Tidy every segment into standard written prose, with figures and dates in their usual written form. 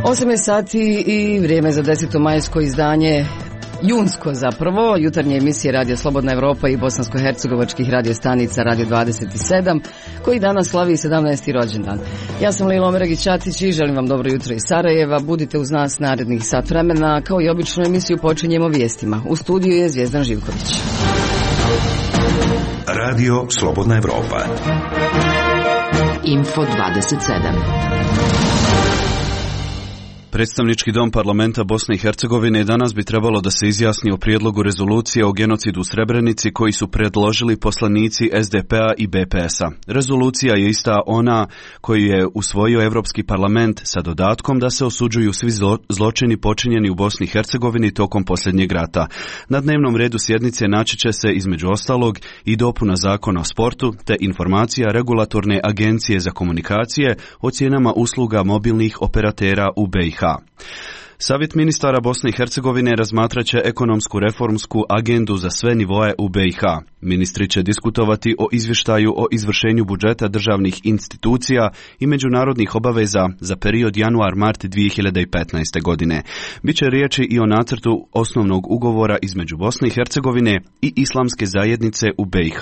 8 je sati i vrijeme za 10. majsko izdanje, junsko zapravo, jutarnje emisije Radio Slobodna Evropa i bosansko-hercegovačkih radiostanica Radio 27, koji danas slavi 17. rođendan. Ja sam Lila Omeragić-Ćatić i želim vam dobro jutro iz Sarajeva. Budite uz nas narednih sat vremena. Kao i obično emisiju počinjemo vijestima. U studiju je Zvijezdan Živković. Radio Slobodna Evropa. Info 27. Predstavnički dom parlamenta Bosne i Hercegovine danas bi trebalo da se izjasni o prijedlogu rezolucije o genocidu u Srebrenici koji su predložili poslanici SDP-a i BPS-a. Rezolucija je ista ona koju je usvojio Evropski parlament sa dodatkom da se osuđuju svi zločini počinjeni u Bosni i Hercegovini tokom posljednjeg rata. Na dnevnom redu sjednice naći će se između ostalog i dopuna zakona o sportu te informacija regulatorne agencije za komunikacije o cijenama usluga mobilnih operatera u BiH. Savjet ministara Bosne i Hercegovine razmatraće ekonomsku reformsku agendu za sve nivoe u BiH. Ministri će diskutovati o izvještaju o izvršenju budžeta državnih institucija i međunarodnih obaveza za period januar-mart 2015. godine. Biće riječi i o nacrtu osnovnog ugovora između Bosne i Hercegovine i Islamske zajednice u BiH.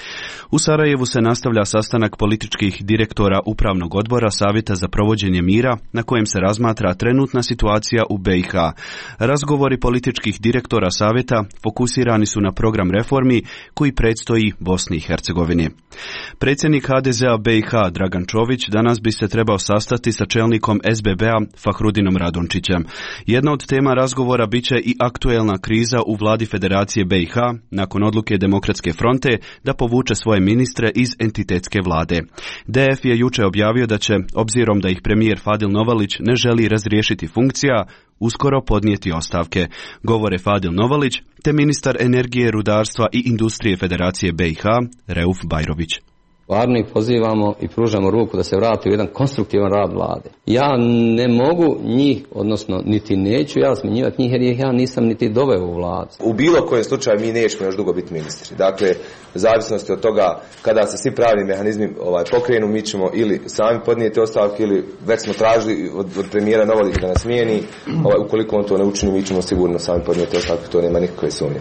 U Sarajevu se nastavlja sastanak političkih direktora Upravnog odbora Savjeta za provođenje mira, na kojem se razmatra trenutna situacija u BiH. Razgovori političkih direktora Savjeta fokusirani su na program reformi koji predstoji Bosni i Hercegovini. Predsjednik HDZ-a BiH Dragan Čović danas bi se trebao sastati sa čelnikom SBB-a Fahrudinom Radončićem. Jedna od tema razgovora biće i aktuelna kriza u vladi Federacije BiH nakon odluke Demokratske fronte da povuče svoje ministre iz entitetske vlade. DF je juče objavio da će, obzirom da ih premijer Fadil Novalić ne želi razriješiti funkcija, uskoro podnijeti ostavke, govore Fadil Novalić te ministar energije, rudarstva i industrije Federacije BiH Reuf Bajrović. Stvarno ih pozivamo i pružamo ruku da se vrati u jedan konstruktivan rad vlade. Ja ne mogu njih, odnosno niti neću ja smjenjivati njih jer ih ja nisam niti doveo u vladu. U bilo kojem slučaju mi nećemo još dugo biti ministri. Dakle, u zavisnosti od toga kada se svi pravni mehanizmi pokrenu, mi ćemo ili sami podnijeti ostavke ili već smo tražili od premijera Novalića da nas smijeni. Ukoliko on to ne učini, mi ćemo sigurno sami podnijeti ostavke, to nema nikakve sumnje.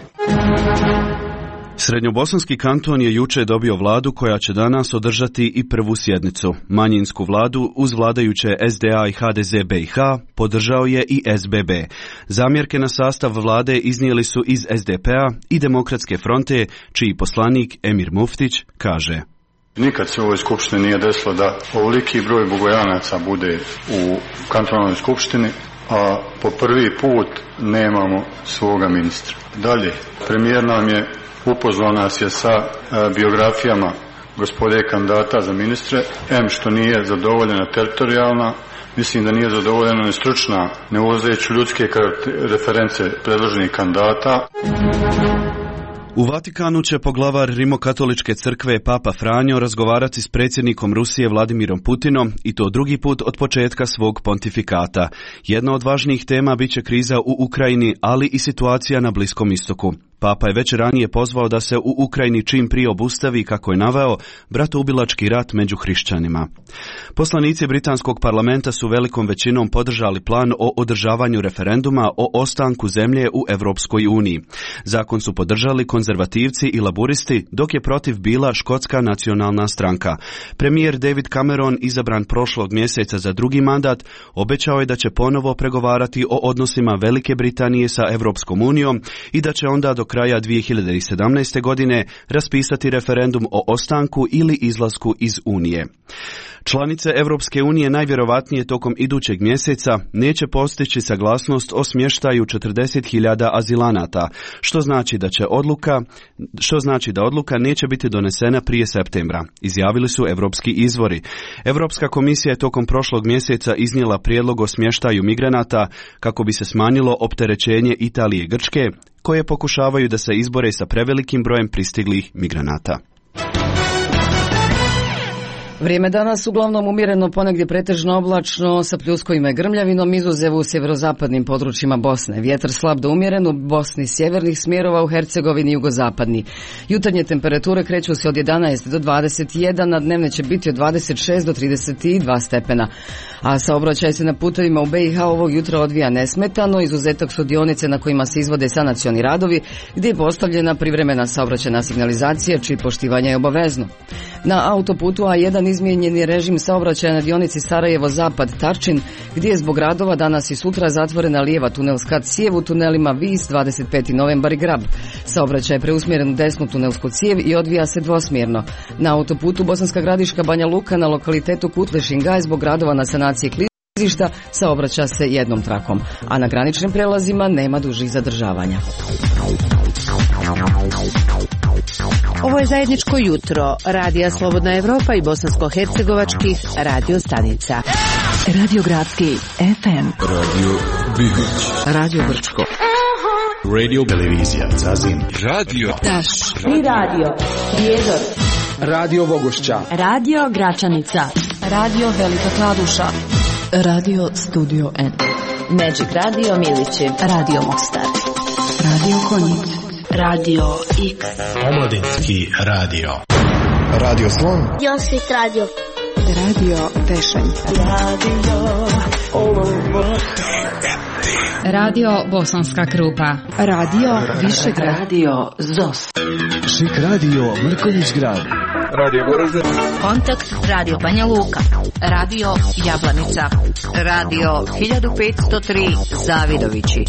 Srednjobosanski kanton je juče dobio vladu koja će danas održati i prvu sjednicu. Manjinsku vladu uz vladajuće SDA i HDZ BiH podržao je i SBB. Zamjerke na sastav vlade iznijeli su iz SDP-a i Demokratske fronte, čiji poslanik Emir Muftić kaže: Nikad se u ovoj skupštini nije desilo da ovoliki broj Bugojanaca bude u kantonalnoj skupštini, a po prvi put nemamo svoga ministra. Dalje, premijer nam je upoznao nas je sa biografijama gospode kandidata za ministre, što nije zadovoljena teritorijalna, mislim da nije zadovoljena ni stručna, ne uvozeći ljudske reference predloženih kandidata. U Vatikanu će poglavar Rimokatoličke crkve Papa Franjo razgovarati s predsjednikom Rusije Vladimirom Putinom i to drugi put od početka svog pontifikata. Jedna od važnijih tema biće kriza u Ukrajini, ali i situacija na Bliskom istoku. Papa je već ranije pozvao da se u Ukrajini čim prije obustavi, kako je naveo, bratoubilački rat među hrišćanima. Poslanici britanskog parlamenta su velikom većinom podržali plan o održavanju referenduma o ostanku zemlje u Europskoj uniji. Zakon su podržali konzervativci i laburisti, dok je protiv bila Škotska nacionalna stranka. Premijer David Cameron, izabran prošlog mjeseca za drugi mandat, obećao je da će ponovo pregovarati o odnosima Velike Britanije sa Europskom unijom i da će onda do kraja 2017. godine raspisati referendum o ostanku ili izlasku iz Unije. Članice Europske unije najvjerovatnije tokom idućeg mjeseca neće postići saglasnost o smještaju 40.000 azilanata, što znači da odluka neće biti donesena prije septembra, izjavili su europski izvori. Europska komisija je tokom prošlog mjeseca iznijela prijedlog o smještaju migranata kako bi se smanjilo opterećenje Italije i Grčke, koje pokušavaju da se izbore sa prevelikim brojem pristiglih migranata. Vrijeme danas uglavnom umjereno, ponegdje pretežno oblačno sa pljuskovima i grmljavinom, izuzev u sjeverozapadnim područjima Bosne. Vjetar slab do umjeren u Bosni sjevernih smjerova, u Hercegovini jugozapadni. Jutarnje temperature kreću se od 11 do 21, a dnevne će biti od 26 do 32 stepena. A saobraćaj se na putovima u BiH ovog jutra odvija nesmetano, izuzetak su dionice na kojima se izvode sanacioni radovi, gdje je postavljena privremena saobraćajna signalizacija, čije poštivanje je obavezno. Na autoputu A1 izmijenjen je režim saobraćaja na dionici Sarajevo-Zapad-Tarčin, gdje je zbog radova danas i sutra zatvorena lijeva tunelska cijev u tunelima Vis, 25. novembar i Grab. Saobraćaj je preusmjeren u desnu tunelsku cijev i odvija se dvosmjerno. Na autoputu Bosanska Gradiška Banja Luka na lokalitetu Kutle-Šingaj zbog radova na sanaciji klizišta saobraća se jednom trakom, a na graničnim prelazima nema dužih zadržavanja. Ovo je zajedničko jutro Radija Slobodna Evropa i bosansko-hercegovačkih radio stanica. Radio Gradski FM, Radio Bihoć, Radio Brčko, Radio Televizija Zazin, Radio Taš i Radio Prijedor, Radio Vogošća, Radio Gračanica, Radio Velika Kladuša, Radio Studio N, Magic Radio Milići, Radio Mostar, Radio Konjic, Radio X, Omladinski radio, Radio Slon, Josip Radio, Radio Tešanj, Radio Bosanska Krupa, Radio Višegrad, Radio ZOS, Šik Radio Mrkonjić Grad, Radio Goražde, Kontakt Radio Banja Luka, Radio Jablanica, Radio 1503 Zavidovići.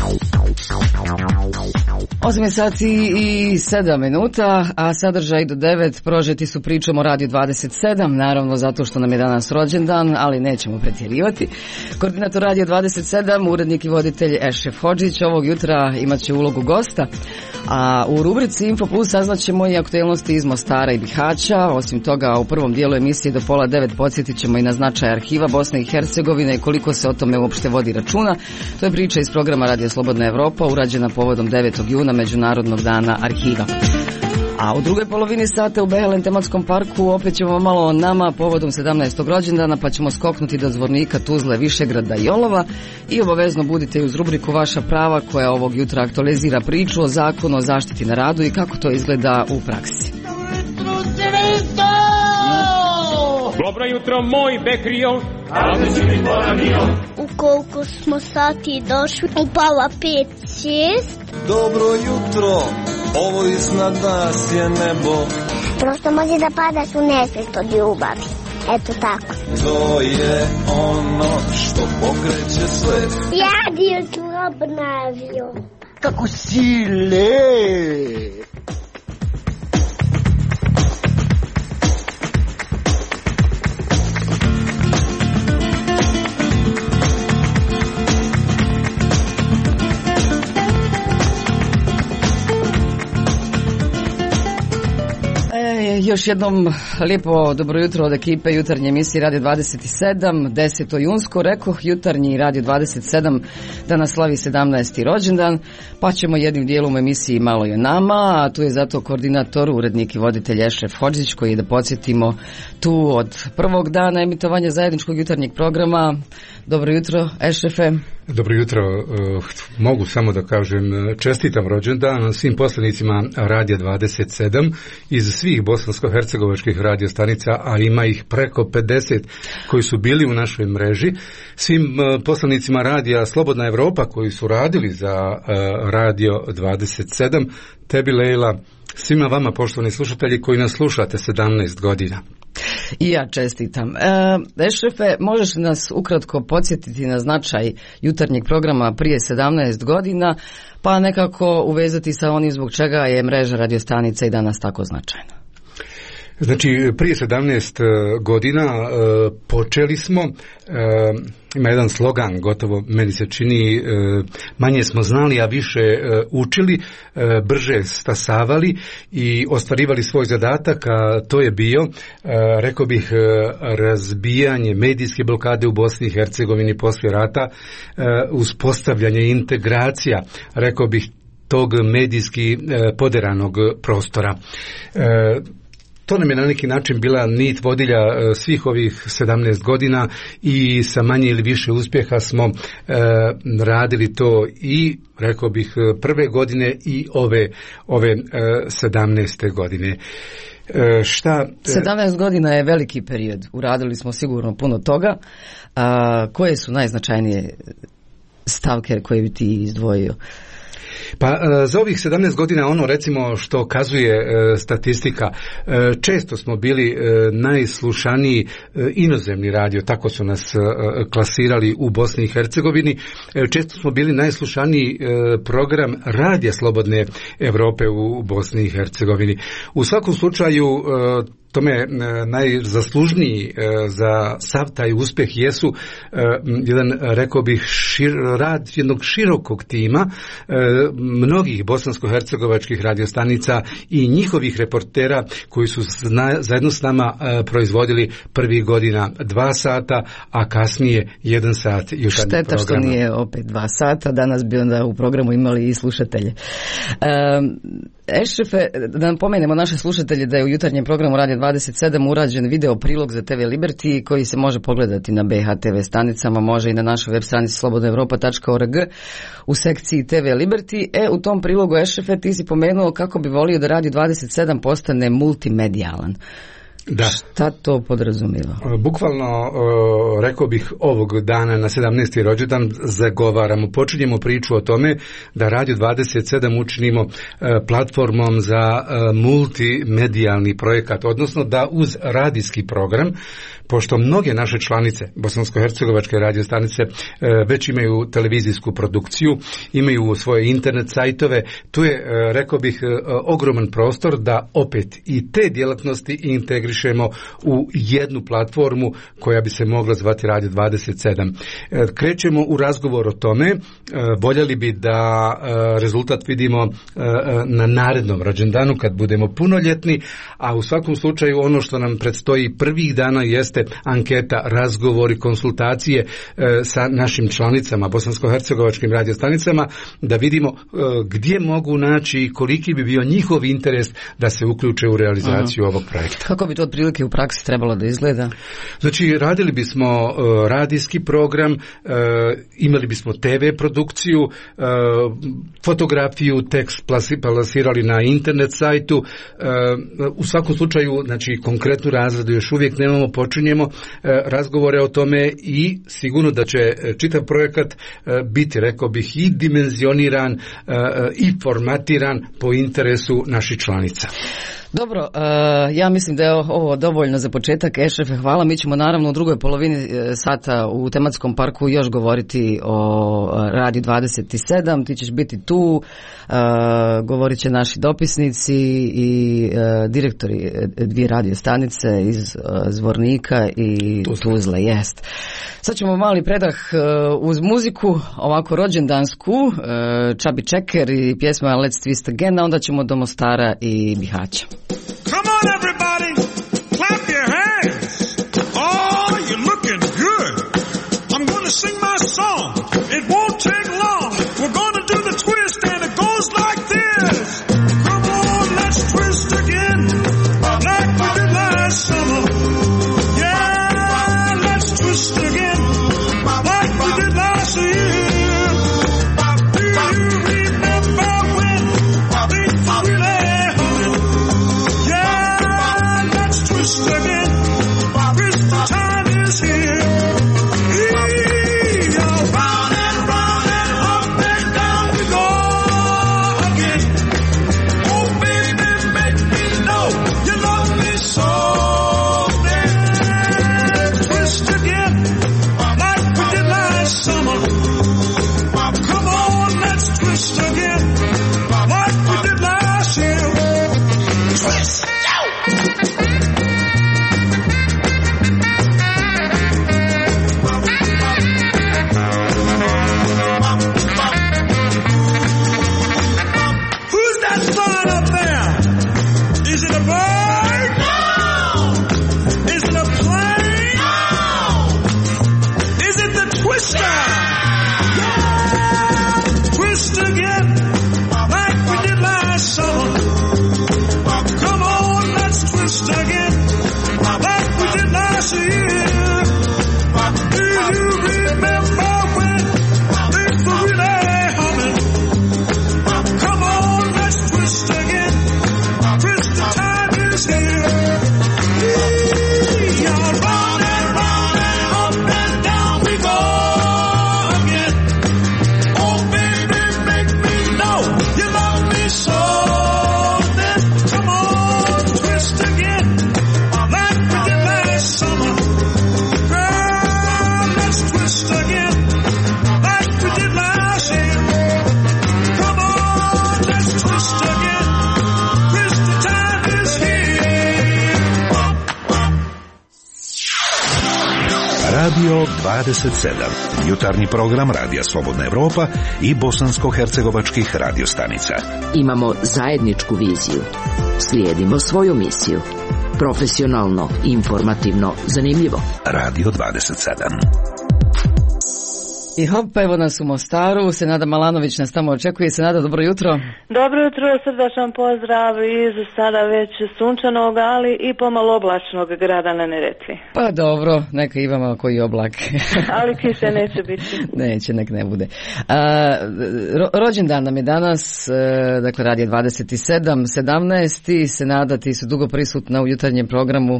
8 sati i 7 minuta, a sadržaj do 9 prožeti su pričom o Radio 27, naravno zato što nam je danas rođendan, ali nećemo pretjerivati. Koordinator Radio 27, urednik i voditelj Ešref Hodžić, ovog jutra imat će ulogu gosta, a u rubrici Info Plus saznaćemo i aktualnosti iz Mostara i Bihaća. Osim toga, u prvom dijelu emisije do 8:30 podsjetit ćemo i na značaj arhiva Bosne i Hercegovine i koliko se o tome uopšte vodi računa. To je priča iz programa Radio Slobodna Evropa, urađena povodom 9. juna, Međunarodnog dana arhiva. A u drugoj polovini sata u Behelen tematskom parku opet ćemo malo o nama povodom 17. rođendana, pa ćemo skoknuti do Zvornika, Tuzle, Višegrada i Olova i obavezno budite uz rubriku Vaša prava, koja ovog jutra aktualizira priču o zakonu o zaštiti na radu i kako to izgleda u praksi. Dobro jutro, moj Bekrio. U koliko smo sati došli? U 5:30. Dobro jutro, ovo iznad nas je nebo. Prosto može da padaš u nesvijest od ljubavi. Eto tako. To je ono što pokreće sve. Radio Slobodna Evropa. Kako si lep. Još jednom lijepo dobro jutro od ekipe jutarnje emisije Radio 27, 10. junsko, rekoh jutarnji Radio 27, danas slavi 17. rođendan, pa ćemo jednim dijelom emisiji malo i o nama, a tu je zato koordinator, urednik i voditelj Ešref Hodžić, koji je, da podsjetimo, tu od prvog dana emitovanja zajedničkog jutarnjeg programa. Dobro jutro, Ešrefe. Dobro jutro, mogu samo da kažem čestitam rođendan svim poslanicima Radija 27 iz svih bosansko-hercegovačkih radiostanica, a ima ih preko 50 koji su bili u našoj mreži, svim poslanicima Radija Slobodna Evropa koji su radili za Radio 27, tebi Lejla, svima vama poštovani slušatelji koji nas slušate 17 godina. I ja čestitam. Ešrefe, možeš nas ukratko podsjetiti na značaj jutarnjeg programa prije 17 godina, pa nekako uvezati sa onim zbog čega je mreža radiostanica i danas tako značajna? Znači, prije 17 godina počeli smo, ima jedan slogan, gotovo meni se čini, manje smo znali, a više učili, brže stasavali i ostvarivali svoj zadatak, a to je bio, rekao bih, razbijanje medijske blokade u Bosni i Hercegovini poslije rata, uspostavljanje integracija, rekao bih, tog medijski poderanog prostora. to nam je na neki način bila nit vodilja svih ovih 17 godina i sa manje ili više uspjeha smo radili to i rekao bih prve godine i ove 17. godine. 17 godina je veliki period, uradili smo sigurno puno toga. Koje su najznačajnije stavke koje bi ti izdvojio? Pa za ovih 17 godina ono recimo što kazuje statistika, često smo bili najslušaniji inozemni radio, tako su nas klasirali u Bosni i Hercegovini, često smo bili najslušaniji program Radija Slobodne Europe u Bosni i Hercegovini. U svakom slučaju tome najzaslužniji za sav taj uspjeh jesu jedan, rekao bih, rad jednog širokog tima mnogih bosansko-hercegovačkih radiostanica i njihovih reportera koji su zajedno s nama proizvodili prvih godina 2 sata, a kasnije 1 sat jutarnjeg programa. Šteta što nije opet 2 sata, danas bi onda u programu imali i slušatelje. Ešrefe, da nam pomenemo naše slušatelje da je u jutarnjem programu Radio 27 urađen video prilog za TV Liberty koji se može pogledati na BH TV stanicama, može i na našoj web stranici slobodnaevropa.org u sekciji TV Liberty. U tom prilogu, Ešrefe, ti si pomenuo kako bi volio da Radio 27 postane multimedijalan. Da. Šta to podrazumijeva? Bukvalno, rekao bih, ovog dana na 17. rođendan zagovaramo, počinjemo priču o tome da Radio 27 učinimo platformom za multimedijalni projekat, odnosno da uz radijski program, pošto mnoge naše članice bosansko-hercegovačke radiostanice već imaju televizijsku produkciju, imaju svoje internet sajtove, tu je, rekao bih, ogroman prostor da opet i te djelatnosti integrišemo u jednu platformu koja bi se mogla zvati Radio 27. Krećemo u razgovor o tome, voljeli bi da rezultat vidimo na narednom rođendanu kad budemo punoljetni, a u svakom slučaju ono što nam predstoji prvih dana jeste anketa, razgovori, konsultacije sa našim članicama, bosansko-hercegovačkim radiostanicama, da vidimo gdje mogu naći i koliki bi bio njihov interes da se uključe u realizaciju ovog projekta. Kako bi to otprilike u praksi trebalo da izgleda? Znači, radili bismo radijski program, imali bismo TV produkciju, fotografiju, tekst plasirali na internet sajtu. U svakom slučaju, znači, konkretnu razradu još uvijek nemamo, počinjemo razgovore o tome i sigurno da će čitav projekat biti, rekao bih, i dimenzioniran i formatiran po interesu naših članica. Dobro, ja mislim da je ovo dovoljno za početak. Ešrefe, hvala. Mi ćemo naravno u drugoj polovini sata u tematskom parku još govoriti o Radio 27. Ti ćeš biti tu, govorit će naši dopisnici i direktori 2 radiostanice iz Zvornika i Tuzle. Jest. Sad ćemo mali predah uz muziku, ovako rođendansku, Čabi Čeker i pjesma Let's Twist Again, a onda ćemo do Mostara i Bihaća. Come on, everybody, clap your hands. Oh, you're looking good. I'm going to sing my song. It won't take long. We're going to do the twist, and it goes like this. Come on, let's twist again, like we did last summer. Yeah, let's twist again, like we did last year. Do you remember when things were really humming? 27. Jutarnji program Radija Slobodna Evropa i bosansko-hercegovačkih radiostanica. Imamo zajedničku viziju. Slijedimo svoju misiju. Profesionalno, informativno, zanimljivo. Radio 27. I hop, evo nas u Mostaru, Senada Malanović nas tamo očekuje. Senada, dobro jutro. Dobro jutro, srdačan pozdrav iz sada već sunčanog, ali i pomalo oblačnog grada na Neretvi. Pa dobro, neka imamo koji oblak. Ali kiše neće biti. Neće, nek ne bude. Rođendan nam je danas, dakle rad je 27. Senada, ti su dugo prisutna u jutarnjem programu.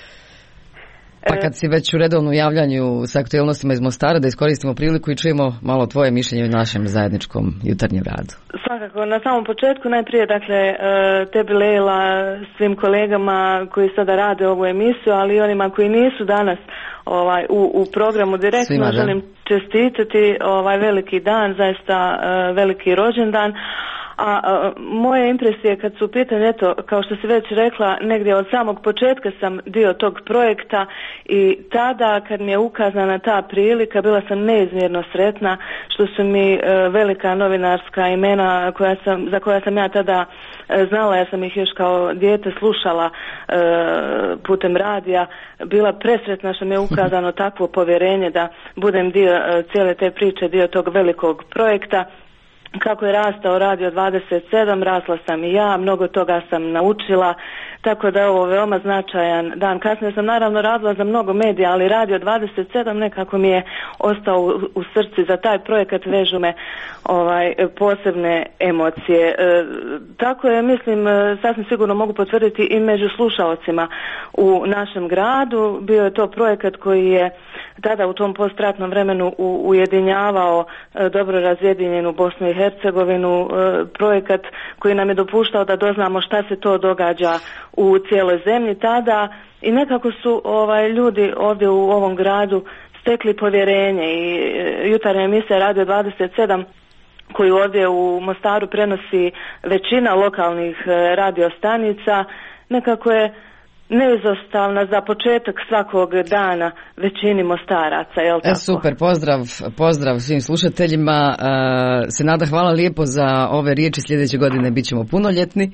Pa kad si već u redovnom javljanju sa aktualnostima iz Mostara, da iskoristimo priliku i čujemo malo tvoje mišljenje o našem zajedničkom jutarnjem radu. Svakako, na samom početku najprije, dakle, tebi Leila, svim kolegama koji sada rade ovu emisiju, ali i onima koji nisu danas u programu direktno, svima, želim čestitati veliki dan, zaista veliki rođendan. A moje impresije kad su u pitanju, eto, kao što si već rekla, negdje od samog početka sam dio tog projekta i tada kad mi je ukazana ta prilika bila sam neizmjerno sretna što su mi velika novinarska imena za koja sam ja tada znala, ja sam ih još kao dijete slušala putem radija, bila presretna što mi je ukazano takvo povjerenje da budem dio cijele te priče, dio tog velikog projekta. Kako je rastao Radio 27, rasla sam i ja, mnogo toga sam naučila, tako da je ovo veoma značajan dan. Kasnije sam naravno radila za mnogo medija, ali Radio 27 nekako mi je ostao u srci. Za taj projekat vežu me posebne emocije. Tako je, mislim, sasvim sigurno mogu potvrditi i među slušaocima u našem gradu. Bio je to projekat koji je tada u tom postratnom vremenu ujedinjavao dobro razjedinjenu Bosnu i Hercegovinu, projekat koji nam je dopuštao da doznamo šta se to događa u cijeloj zemlji tada i nekako su ljudi ovdje u ovom gradu stekli povjerenje i jutarnja emisija Radio 27 koju ovdje u Mostaru prenosi većina lokalnih radiostanica nekako je neizostavna za početak svakog dana većini Mostaraca, jel tako? Super, pozdrav svim slušateljima. Senada, hvala lijepo za ove riječi, sljedeće godine bit ćemo punoljetni.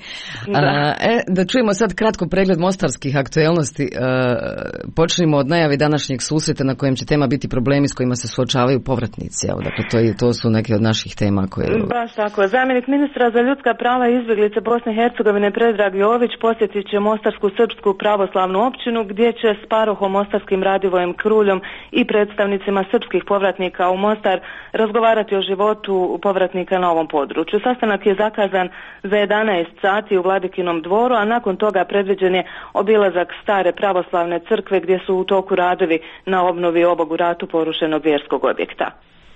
Da čujemo sad kratko pregled mostarskih aktualnosti. Počnimo od najave današnjeg susreta na kojem će tema biti problemi s kojima se suočavaju povratnici. Evo, dakle, to su neke od naših tema koje... Baš tako. Zamjenik ministra za ljudska prava i izbjeglice Bosne i Hercegovine Predrag Jović posjetit će Mostarsku srpsku pravoslavnu općinu gdje će s parohom Mostarskim Radivojem Kruljom i predstavnicima srpskih povratnika u Mostar razgovarati o životu povratnika na ovom području. Sastanak je zakazan za 11 sati u Vladikinom dvoru, a nakon toga predviđen je obilazak stare pravoslavne crkve gdje su u toku radovi na obnovi ovog u ratu porušenog vjerskog objekta.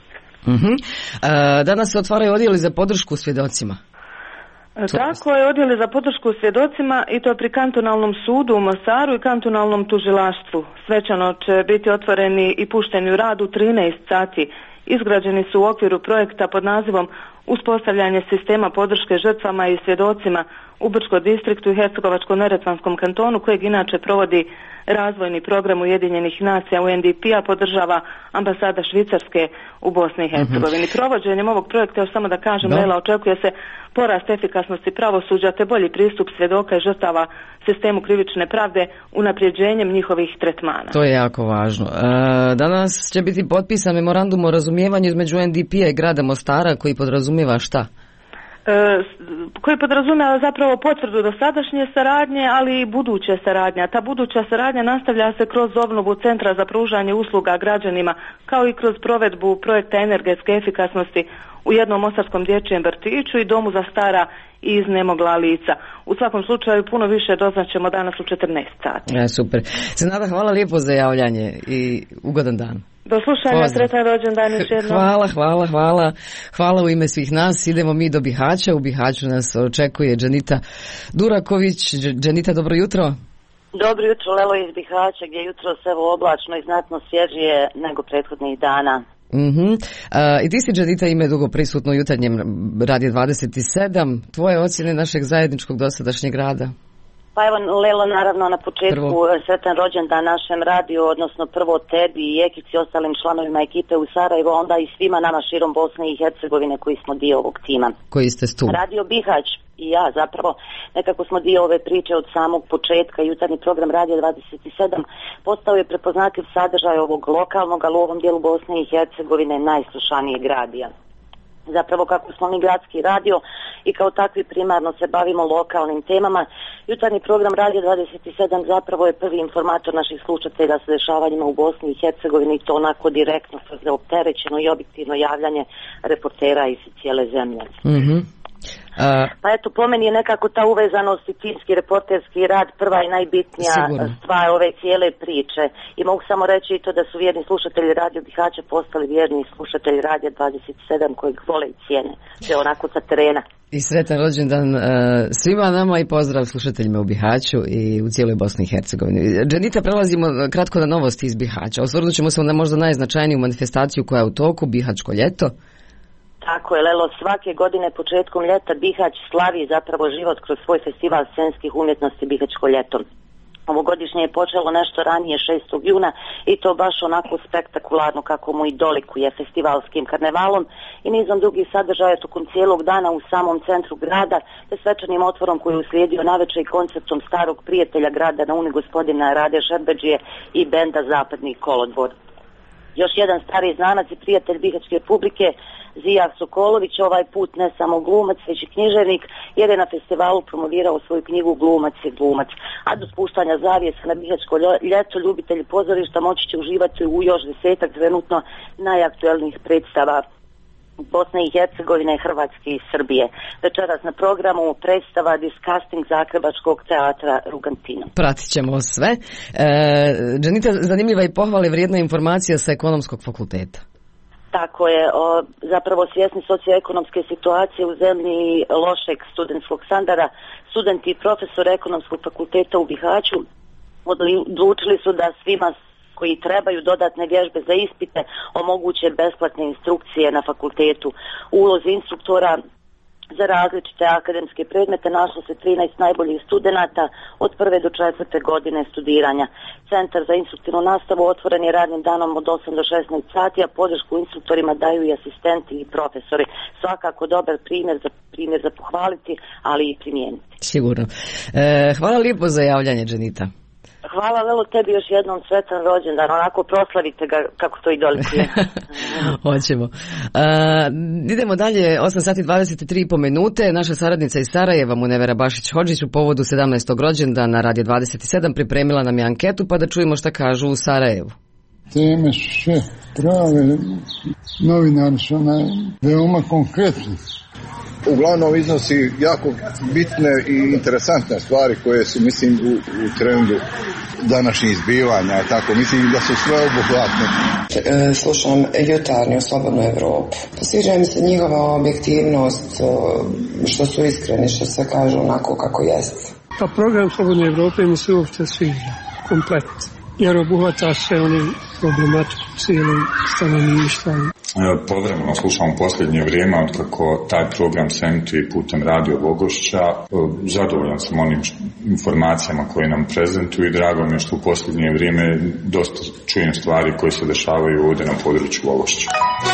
Danas se otvaraju odjeli za podršku svjedocima. Tako je, odjeli za podršku svjedocima i to pri kantonalnom sudu u Mostaru i kantonalnom tužilaštvu. Svečano će biti otvoreni i pušteni u rad u 13 sati. Izgrađeni su u okviru projekta pod nazivom Uspostavljanje sistema podrške žrtvama i svjedocima u Brčkom distriktu i Hercegovačko-neretvanskom kantonu, kojeg inače provodi razvojni program Ujedinjenih nacija UNDP-a, podržava ambasada Švicarske u Bosni i Hercegovini. Provođenjem ovog projekta, još samo da kažem, Lela, očekuje se porast efikasnosti pravosuđa te bolji pristup svjedoka i žrtava sistemu krivične pravde unapređenjem njihovih tretmana. To je jako važno. Danas će biti potpisan memorandum o razumijevanju između UNDP-a i grada Mostara koji podrazumijeva šta? Koji podrazumijeva zapravo potvrdu dosadašnje saradnje, ali i buduće saradnje. Ta buduća saradnja nastavlja se kroz obnovu Centra za pružanje usluga građanima, kao i kroz provedbu projekta energetske efikasnosti u jednom mostarskom dječjem vrtiću i domu za stara i iznemogla lica. U svakom slučaju puno više doznaćemo danas u 14 sati. Super. Senada, hvala lijepo za javljanje i ugodan dan. Do slušanja, sretan rođendan još jednom. Hvala u ime svih nas. Idemo mi do Bihaća. U Bihaću nas očekuje Dženita Duraković. Dženita, dobro jutro. Dobro jutro, Lelo iz Bihaća, gdje je jutro sve oblačno i znatno svježije nego prethodnih dana. I ti si, Dženita, ime dugo prisutno u jutarnjem Radio 27. Tvoje ocjene našeg zajedničkog dosadašnjeg rada? Pa evo, Lelo, naravno na početku sretan rođendan našem radiju, odnosno prvo tebi i ekici, ostalim članovima ekipe u Sarajevo, onda i svima nama širom Bosne i Hercegovine koji smo dio ovog tima. Koji ste tu? Radio Bihać i ja zapravo, nekako smo dio ove priče od samog početka. Jutarnji program Radio 27 postao je prepoznatljiv sadržaj ovog lokalnog, ali u ovom dijelu Bosne i Hercegovine najslušanijeg radija. Zapravo, kako smo mi gradski radio i kao takvi primarno se bavimo lokalnim temama, jutarnji program Radio 27 zapravo je prvi informator naših slušatelja sa dešavanjima u Bosni i Hercegovini, i to onako direktno, opterećeno i objektivno javljanje reportera iz cijele zemlje. Pa eto, po meni je nekako ta uvezanost i timski reporterski rad prva i najbitnija stvar ove cijele priče. I mogu samo reći i to da su vjerni slušatelji Radio Bihaća postali vjerni slušatelji Radio 27 kojeg vole i cijene. Sve onako sa terena. I sretan rođendan svima nama i pozdrav slušateljima u Bihaću i u cijeloj Bosni i Hercegovini. Dženita, prelazimo kratko na novosti iz Bihaća. Osvrnut ćemo se na možda najznačajniju manifestaciju koja je u toku, Bihaćko ljeto. Tako je, Lelo, svake godine početkom ljeta Bihać slavi zapravo život kroz svoj festival scenskih umjetnosti Bihaćko ljeto. Ovogodišnje je počelo nešto ranije 6. juna i to baš onako spektakularno kako mu i dolikuje festivalskim karnevalom i nizom drugih sadržaja tokom cijelog dana u samom centru grada, te svečanim otvorom koji je uslijedio navečer i koncertom starog prijatelja grada na uni gospodina Rade Šerbeđije i benda Zapadni kolodvor. Još jedan stari znanac i prijatelj Bihaćke publike, Zijav Sokolović, ovaj put ne samo glumac, već i književnik, jer je na festivalu promovirao svoju knjigu Glumac je glumac. A do spuštanja zavijesa na Bihaćko ljeto ljubitelji pozorišta moći će uživati u još 10 trenutno najaktuelnijih predstava Bosne i Hercegovine, Hrvatske i Srbije. Večeras na programu predstava Disgusting Zagrebačkog teatra Rugantino. Pratit ćemo sve. Dženita, zanimljiva i pohvale vrijedna informacija sa Ekonomskog fakulteta. Tako je, zapravo svjesni socioekonomske situacije u zemlji i lošeg studentskog standarda, studenti i profesori Ekonomskog fakulteta u Bihaću odlučili su da svima koji trebaju dodatne vježbe za ispite omoguće besplatne instrukcije na fakultetu. U ulozi instruktora za različite akademske predmete našlo se 13 najboljih studenata od 1. do 4. godine studiranja. Centar za instruktivnu nastavu otvoren je radnim danom od 8 do 16 sati, a podršku instruktorima daju i asistenti i profesori. Svakako dobar primjer za pohvaliti, ali i primijeniti. Sigurno. Hvala lijepo za javljanje, Dženita. Hvala, Lelo, tebi još jednom sretan rođendan, onako proslavite ga kako to i dolikuje. Hoćemo. Idemo dalje, 8 sati 23,5 minute. Naša saradnica iz Sarajeva, Munevera Bašić-Hodžić, u povodu 17. rođendana Radio 27 pripremila nam je anketu, pa da čujemo šta kažu u Sarajevu. Teme su sve prave, novinari su veoma konkretni. Uglavnom iznosi jako bitne i interesantne stvari koje su, mislim, u trendu današnjih zbivanja, tako, mislim da su sve obuhvatne. Slušam jutarnju Slobodnu Evropu. Sviđa mi se njihova objektivnost, što su iskreni, što se kažu onako kako jest. Pa program Slobodne Evrope mi se uopće sviđa, komplet, jer obuhvata se oni problematiku cijelog stanovništva. Povremeno slušam u posljednje vrijeme od kako taj program se emituje putem Radio Vogošća. Zadovoljan sam onim informacijama koje nam prezentuju i drago mi je što u posljednje vrijeme dosta čujem stvari koje se dešavaju ovdje na području Vogošća.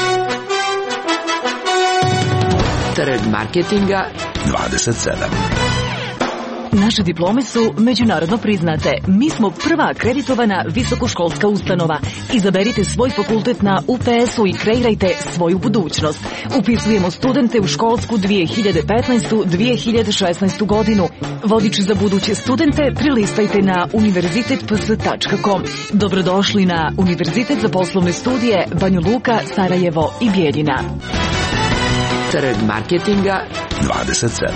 Trg marketinga 27. Naše diplome su međunarodno priznate. Mi smo prva akreditovana visokoškolska ustanova. Izaberite svoj fakultet na UPS-u i kreirajte svoju budućnost. Upisujemo studente u školsku 2015-2016 godinu. Vodič za buduće studente prilistajte na univerzitetps.com. Dobrodošli na Univerzitet za poslovne studije Banja Luka, Sarajevo i Bijeljina. Trg marketinga 27.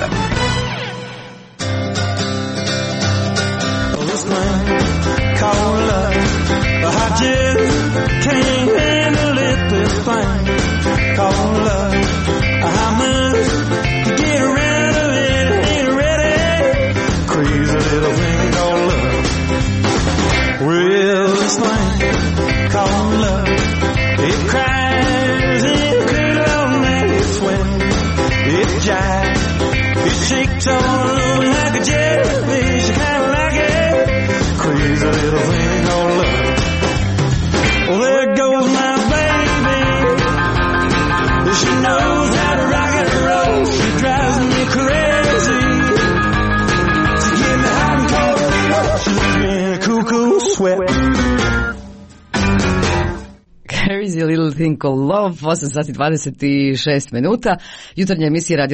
Call love, I just can't handle it this thing. Call love, I must get rid of it, ain't ready. Crazy little thing called love. Well, this thing called love, it cries, it cradles and it sweats, it jives, it shakes all over like a jellyfish, kind of Thing Called Love, 8 sati 26 minuta. Jutarnja emisija Radio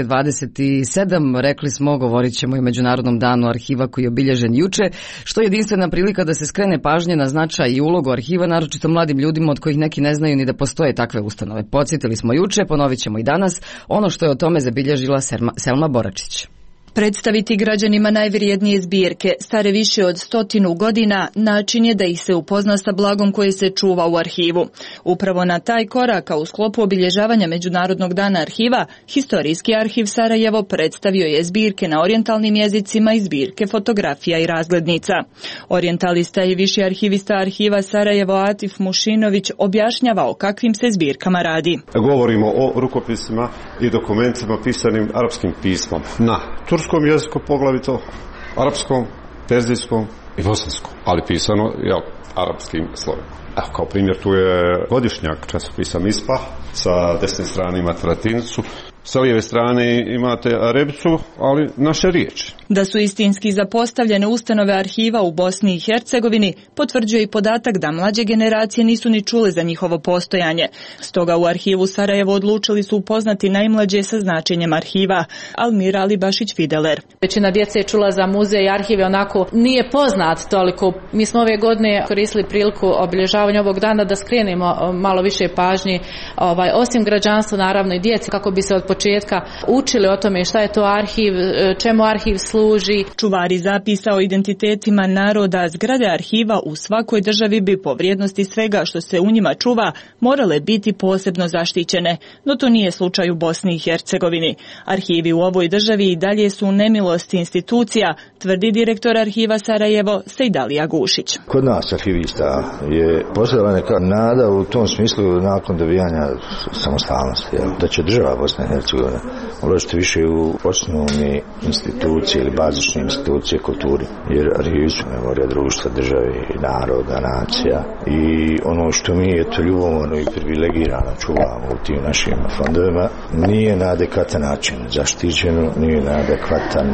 27, rekli smo, govorit ćemo i o Međunarodnom danu arhiva koji je obilježen juče, što je jedinstvena prilika da se skrene pažnje na značaj i ulogu arhiva, naročito mladim ljudima od kojih neki ne znaju ni da postoje takve ustanove. Podsjetili smo juče, ponovit ćemo i danas ono što je o tome zabilježila Selma Boračić. Predstaviti građanima najvrijednije zbirke, stare više od 100 godina, način je da ih se upozna sa blagom koje se čuva u arhivu. Upravo na taj korak, a u sklopu obilježavanja Međunarodnog dana arhiva, Historijski arhiv Sarajevo predstavio je zbirke na orijentalnim jezicima i zbirke fotografija i razglednica. Orijentalista i viši arhivista arhiva Sarajevo Atif Mušinović objašnjava o kakvim se zbirkama radi. Govorimo o rukopisima i dokumentima pisanim arapskim pismom na turskom jeziku, poglavito arapskom, perzijskom i bosanskom, ali pisano arapskim slovima. Evo, kao primjer tu je godišnjak časopisa Misbah, sa desne strane imate latinicu, sa lijeve strane imate arebicu, ali naše riječi. Da su istinski zapostavljene ustanove arhiva u Bosni i Hercegovini potvrđuje i podatak da mlađe generacije nisu ni čule za njihovo postojanje. Stoga u arhivu Sarajevo odlučili su upoznati najmlađe sa značenjem arhiva. Almira Alibašić Fideler. Većina djece je čula za muzej i arhive, onako nije poznat toliko. Mi smo ove godine koristili priliku obilježavanja ovog dana da skrenemo malo više pažnji, osim građanstva, naravno i djeci, kako bi se od početka učili o tome šta je to arhiv, čemu arhiv služi. Čuvari zapisa o identitetima naroda, zgrade arhiva u svakoj državi bi po vrijednosti svega što se u njima čuva morale biti posebno zaštićene, no to nije slučaj u Bosni i Hercegovini. Arhivi u ovoj državi i dalje su u nemilosti institucija, tvrdi direktor arhiva Sarajevo Sejdalija Gušić. Kod nas arhivista je postojala neka nada u tom smislu nakon dobijanja samostalnosti, da će država Bosne i Hercegovine uložiti više u osnovne institucije ili bazične institucije kulturi, jer arhivi su memorija društva, države, naroda, nacija i ono što mi ljubomorno i privilegirano čuvamo u tim našim fondovima nije na adekvatan način zaštićeno, nije na adekvatan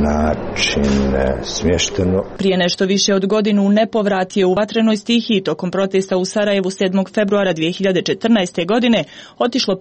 način smješteno. Prije nešto više od godinu u nepovrat je u vatrenoj stihiji tokom protesta u Sarajevu 7. februara 2014. godine otišlo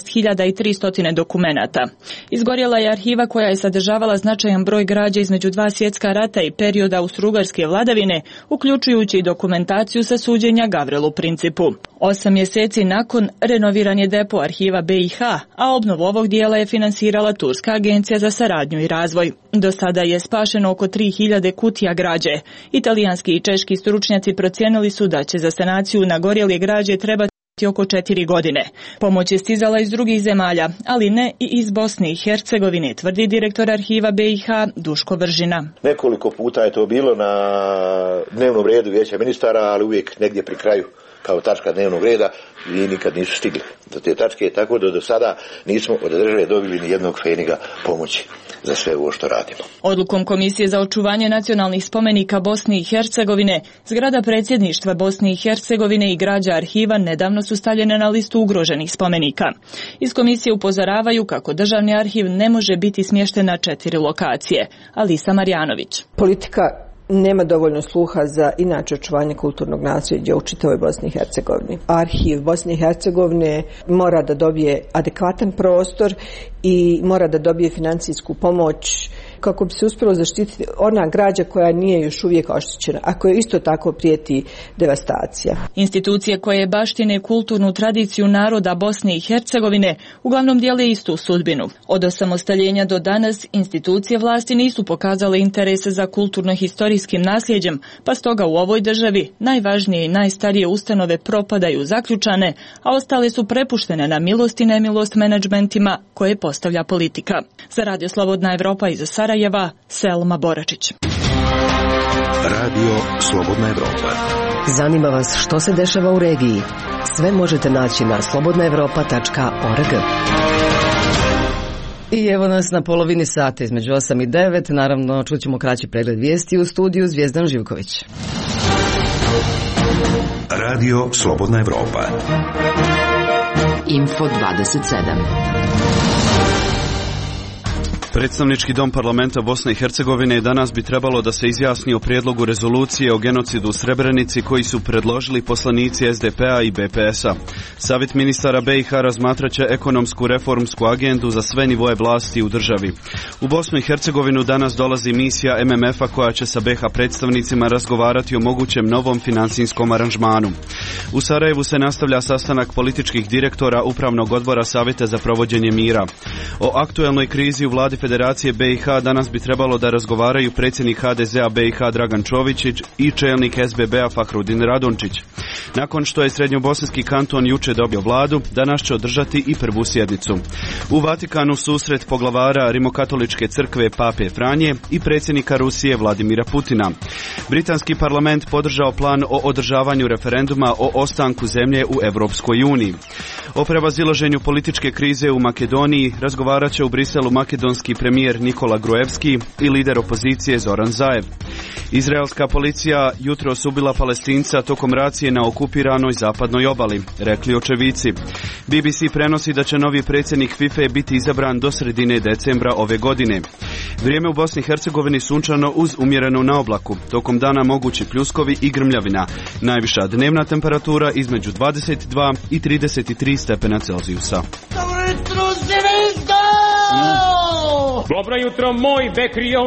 15.300 dokumenata. Izgorjela je arhiva koja je sadržavala značajan broj građe između dva svjetska rata i perioda austrougarske vladavine, uključujući i dokumentaciju sa suđenja Gavrelu Principu. 8 mjeseci nakon renoviran je depo arhiva BiH, a obnovu ovog dijela je finansirala Turska agencija za saradnju i razvoj. Do sada je spašeno oko 3000 kutija građe. Italijanski i češki stručnjaci procijenili su da će za sanaciju nagorjele građe trebati oko 4 godine. Pomoć je stizala iz drugih zemalja, ali ne i iz Bosne i Hercegovine, tvrdi direktor arhiva BiH Duško Vržina. Nekoliko puta je to bilo na dnevnom redu Vijeća ministara, ali uvijek negdje pri kraju kao tačka dnevnog reda i nikad nisu stigli do te tačke, tako da do sada nismo od države dobili ni jednog pfeniga pomoći za sve ovo što radimo. Odlukom Komisije za očuvanje nacionalnih spomenika Bosne i Hercegovine, zgrada predsjedništva Bosne i Hercegovine i građa arhiva nedavno su stavljene na listu ugroženih spomenika. Iz komisije upozoravaju kako državni arhiv ne može biti smješten na 4 lokacije. Alisa Marjanović. Politika nema dovoljno sluha za inače očuvanje kulturnog nasljeđa u čitavoj Bosni i Hercegovini. Arhiv Bosne i Hercegovine mora da dobije adekvatan prostor i mora da dobije financijsku pomoć kako bi se uspjelo zaštititi ona građa koja nije još uvijek oštećena, a koja isto tako prijeti devastacija. Institucije koje baštine kulturnu tradiciju naroda Bosne i Hercegovine uglavnom dijele istu sudbinu. Od osamostaljenja do danas institucije vlasti nisu pokazale interese za kulturno-historijskim nasljeđem, pa stoga u ovoj državi najvažnije i najstarije ustanove propadaju zaključane, a ostale su prepuštene na milost i nemilost menadžmentima koje postavlja politika. Za Radio Slobodna Evropa iz Sarajeva, Selma Boračić. Radio Slobodna Evropa. Zanima vas što se dešava u regiji? Sve možete naći na slobodnaevropa.org. I evo nas na polovini sata između 8 i 9. Naravno, čućemo kraći pregled vijesti u studiju Zvijezdan Živković. Radio Slobodna Evropa. Info 27. Predstavnički dom parlamenta Bosne i Hercegovine danas bi trebalo da se izjasni o prijedlogu rezolucije o genocidu u Srebrenici koji su predložili poslanici SDP-a i BPS-a. Savjet ministara BiH razmatraće ekonomsku reformsku agendu za sve nivoje vlasti u državi. U Bosnu i Hercegovinu danas dolazi misija MMF-a koja će sa BiH predstavnicima razgovarati o mogućem novom financijskom aranžmanu. U Sarajevu se nastavlja sastanak političkih direktora Upravnog odbora Savjeta za provođenje mira. O aktuelnoj krizi u vladi Federacije BiH danas bi trebalo da razgovaraju predsjednik HDZ-a BiH Dragan Čovičić i čelnik SBB-a Fahrudin Radončić. Nakon što je Srednjobosanski kanton juče dobio vladu, danas će održati i prvu sjednicu. U Vatikanu susret poglavara Rimokatoličke crkve Pape Franje i predsjednika Rusije Vladimira Putina. Britanski parlament podržao plan o održavanju referenduma o ostanku zemlje u Europskoj uniji. O prevazilaženju političke krize u Makedoniji razgovarat će u Briselu makedonski premijer Nikola Gruevski i lider opozicije Zoran Zaev. Izraelska policija jutros ubila Palestinca tokom racije na okupiranoj zapadnoj obali, rekli očevici. BBC prenosi da će novi predsjednik FIFA biti izabran do sredine decembra ove godine. Vrijeme u Bosni i Hercegovini sunčano uz umjerenu naoblaku. Tokom dana mogući pljuskovi i grmljavina. Najviša dnevna temperatura između 22 i 33 stepena Celzijusa. Dobro jutro, moj Bekrio.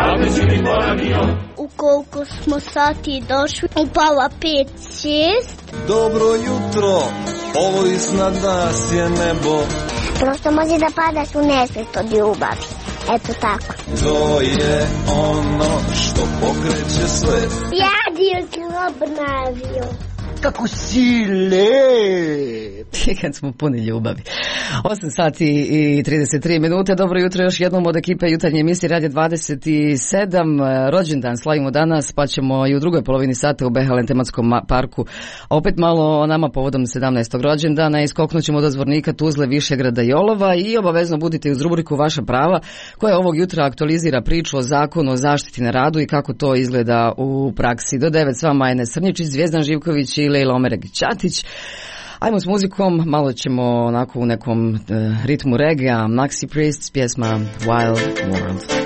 U koliko smo sati došli? U pola 5-6. Dobro jutro, ovo iznad nas je nebo. Prosto može da padaš u nesvijest od ljubavi. Eto tako. To je ono što pokreće sve. Radio Slobodna avio. Kako si lep. Kad smo puni ljubavi. 8 sati i 33 minute. Dobro jutro još jednom od ekipe jutarnje emisije Radio 27. Rođendan slavimo danas, pa ćemo i u drugoj polovini sata u Behalen tematskom parku opet malo o nama povodom 17. rođendana. Iskoknut ćemo do Zvornika, Tuzle, Višegrada i Olova i obavezno budite uz rubriku Vaša prava koja ovog jutra aktualizira priču o zakonu o zaštiti na radu i kako to izgleda u praksi. Do 9 s vama Ene Srnjičić, Zvijezdan Živković i Lejla Omereg-Ćatić. Ajmo s muzikom, malo ćemo onako u nekom ritmu reggae, Maxi Priest, pjesma Wild World.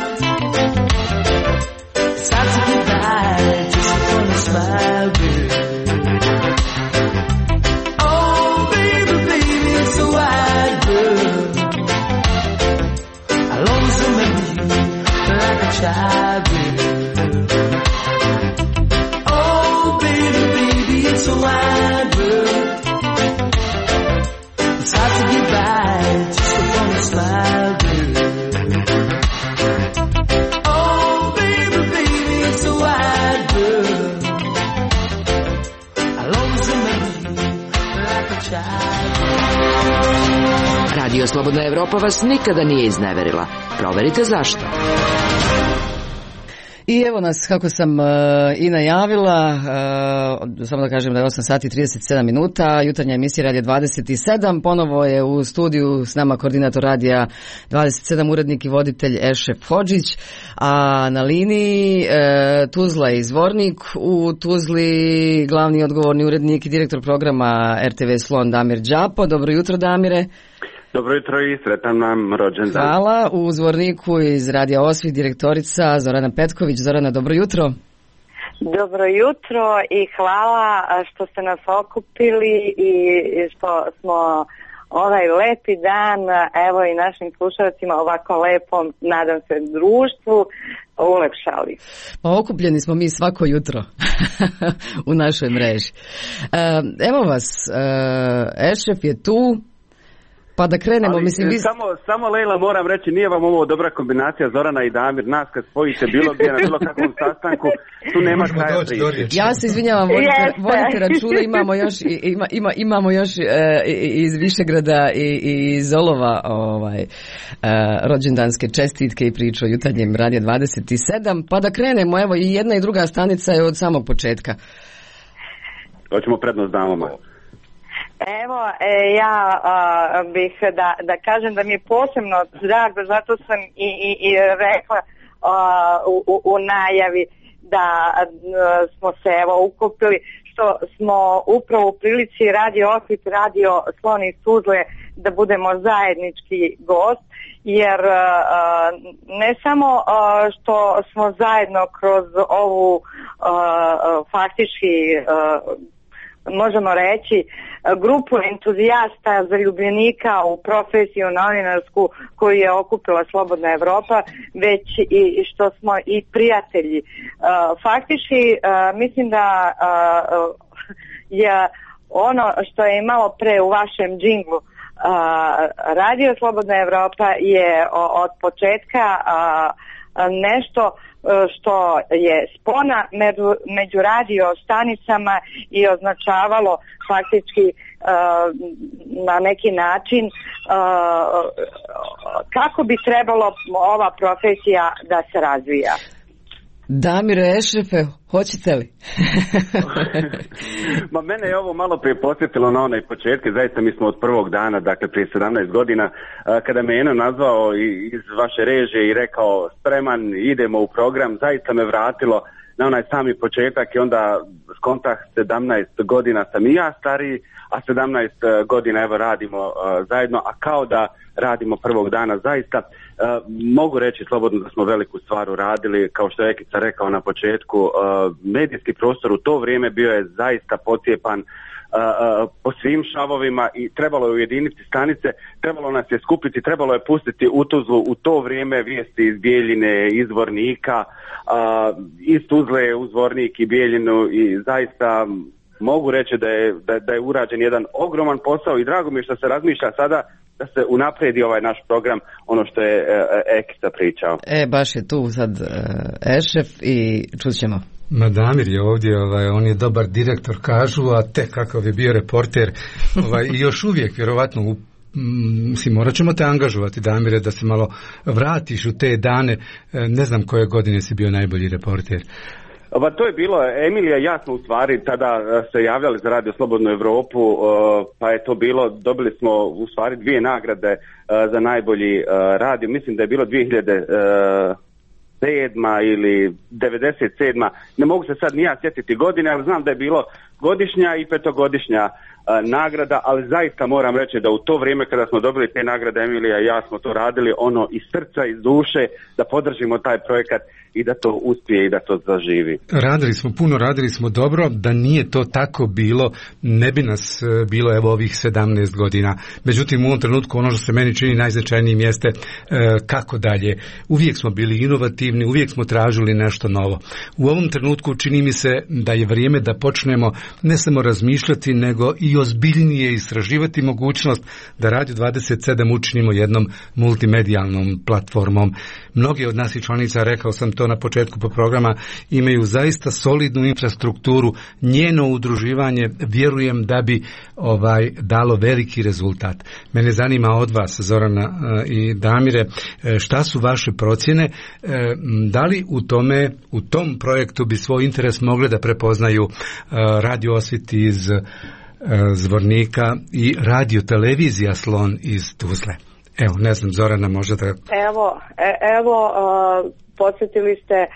It's hard to get by just upon a smile, girl. Oh, baby, baby, it's a wide world. I'll always remember you like a child, girl. Oh, baby, baby, it's a wide world. It's hard to get by just upon a smile, girl. Oh, baby, baby, it's a wide world. I'll always remember you like a child. Radio Slobodna Evropa vas nikada nije izneverila. Proverite zašto. I evo nas, kako sam i najavila, samo da kažem da je 8 sati i 37 minuta, jutarnja emisija Radija 27, ponovo je u studiju s nama koordinator Radija 27, urednik i voditelj Ešref Hodžić, a na liniji Tuzla i Zvornik, u Tuzli glavni odgovorni urednik i direktor programa RTV Slon Damir Đapo. Dobro jutro, Damire. Dobro jutro i sretan nam rođendan. Hvala. U Zvorniku iz Radija Osvih direktorica Zorana Petković. Zorana, dobro jutro. Dobro jutro i hvala što ste nas okupili i što smo ovaj lepi dan, evo i našim slušalcima ovako lepom, nadam se, društvu ulepšali. Pa okupljeni smo mi svako jutro u našoj mreži. Evo vas, Ešref je tu. Pa da krenemo, ali, mislim... Samo Lejla, moram reći, nije vam ovo dobra kombinacija Zorana i Damir, nas kad spojite bilo gdje na bilo kakvom sastanku, tu nema kraja priče. Ja se izvinjavam, vodite računa, imamo još iz Višegrada i iz Olova rođendanske čestitke i priču o jutarnjem Radija 27, pa da krenemo, evo i jedna i druga stanica je od samog početka. Hoćemo prednost damama. Evo, ja bih da kažem da mi je posebno drago, zato sam i rekla u najavi da smo se evo ukupili, što smo upravo u prilici Radio Osvit, Radio Slon iz Tuzle da budemo zajednički gost, jer ne samo što smo zajedno kroz ovu faktički možemo reći grupu entuzijasta, zaljubljenika u profesiju novinarsku koju je okupila Slobodna Evropa, već i što smo i prijatelji. Faktički mislim da je ono što je imalo pre u vašem džinglu, Radio Slobodna Evropa je od početka nešto što je spona među radio stanicama i označavalo faktički na neki način kako bi trebalo ova profesija da se razvija. Damire, Ešrefe, hoćete li? Ma mene je ovo malo prije podsjetilo na onaj početke, zaista mi smo od prvog dana, dakle prije 17 godina, kada me Eno nazvao iz vaše režije i rekao spreman, idemo u program, zaista me vratilo na onaj sami početak i onda skontah 17 godina sam i ja stariji, a 17 godina evo radimo zajedno, a kao da radimo prvog dana zaista. Mogu reći slobodno da smo veliku stvar uradili, kao što je Ekica rekao na početku, medijski prostor u to vrijeme bio je zaista pocijepan po svim šavovima i trebalo je ujediniti stanice, trebalo nas je skupiti, trebalo je pustiti u Tuzlu u to vrijeme vijesti iz Bijeljine, iz Zvornika, iz Tuzle u Zvornik i Bijeljinu i zaista mogu reći da je urađen jedan ogroman posao i drago mi je što se razmišlja sada da se unaprijedi ovaj naš program, ono što je Ekica pričao. Baš je tu sad Ešref i čućemo. Ma Damir je ovdje, on je dobar direktor kažu, a tek kakav je bio reporter i još uvijek vjerovatno mislim, morat ćemo te angažovati, Damire, da se malo vratiš u te dane, ne znam koje godine si bio najbolji reporter. Pa to je bilo, Emilija i ja smo u stvari tada se javljali za Radio Slobodnu Evropu, pa je to bilo, dobili smo u stvari 2 nagrade za najbolji radio, mislim da je bilo 2007. ili 97. Ne mogu se sad ni ja sjetiti godine, ali znam da je bilo godišnja i petogodišnja nagrada, ali zaista moram reći da u to vrijeme kada smo dobili te nagrade, Emilija i ja smo to radili iz srca, iz duše, da podržimo taj projekat i da to uspije i da to zaživi. Radili smo puno, radili smo dobro, da nije to tako bilo, ne bi nas bilo evo ovih 17 godina. Međutim, u ovom trenutku ono što se meni čini najznačajnijim jeste kako dalje. Uvijek smo bili inovativni, uvijek smo tražili nešto novo. U ovom trenutku čini mi se da je vrijeme da počnemo ne samo razmišljati, nego i ozbiljnije istraživati mogućnost da Radio 27 učinimo jednom multimedijalnom platformom. Mnogi od nas i članica, rekao sam to na početku programa, imaju zaista solidnu infrastrukturu. Njeno udruživanje vjerujem da bi dalo veliki rezultat. Mene zanima od vas, Zorana i Damire, šta su vaše procjene? Da li u tom projektu bi svoj interes mogli da prepoznaju Radio Osvit iz Zvornika i Radio televizija Slon iz Tuzle? Evo, ne znam, Zorana, može da... Evo, podsjetili ste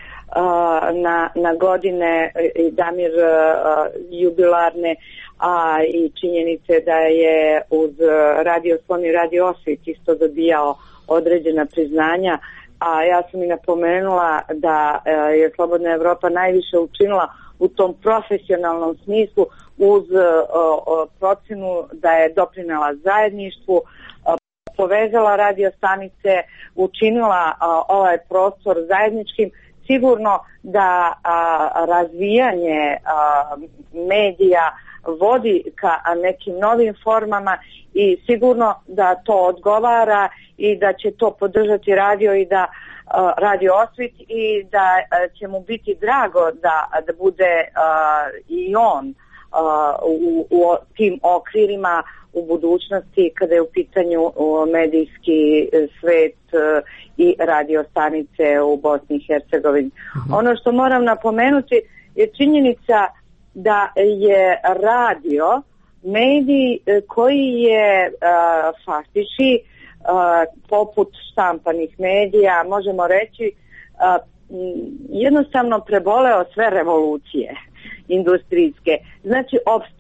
na godine, Damir, jubilarne, a i činjenice da je uz Radio Slon i Radio Osvit isto dobijao određena priznanja, a ja sam i napomenula da je Slobodna Evropa najviše učinila u tom profesionalnom smislu uz procenu da je doprinela zajedništvu, povezala radio stanice, učinila ovaj prostor zajedničkim. Sigurno da razvijanje medija vodi ka nekim novim formama i sigurno da to odgovara i da će to podržati radio i da Radio Osvit i da će mu biti drago da bude i on u tim okvirima u budućnosti kada je u pitanju medijski svet i radio stanice u Bosni i Hercegovini. Ono što moram napomenuti je činjenica da je radio medij koji je faktički poput štampanih medija, možemo reći, jednostavno preboleo sve revolucije industrijske. Znači,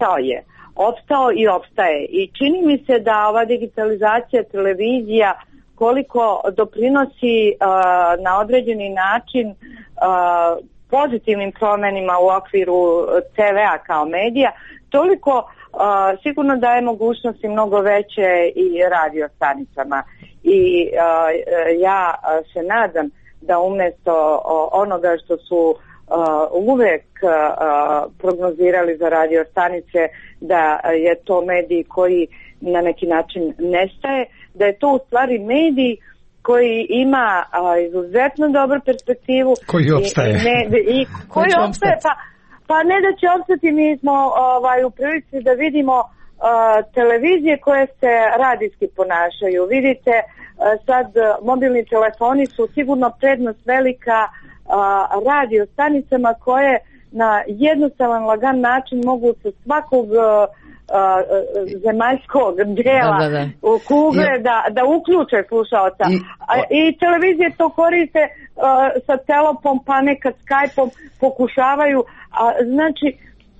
opstao i opstaje. I čini mi se da ova digitalizacija televizija koliko doprinosi na određeni način pozitivnim promenima u okviru TV-a kao medija, toliko sigurno daje mogućnosti mnogo veće i radio stanicama. I ja se nadam da umjesto onoga što su uvek prognozirali za radio stanice, da je to medij koji na neki način nestaje, da je to u stvari medij koji ima izuzetno dobru perspektivu. Koji opstaje. Koji opstaje, pa ne da će opstati, mi smo u prilici da vidimo televizije koje se radijski ponašaju. Vidite, sad mobilni telefoni su sigurno prednost velika radio stanicama koje na jednostavan, lagan način mogu sa svakog zemaljskog dijela u kugle da uključe slušaoca. I televizije to koriste sa telopom, pa nekad Skype-om pokušavaju. Znači,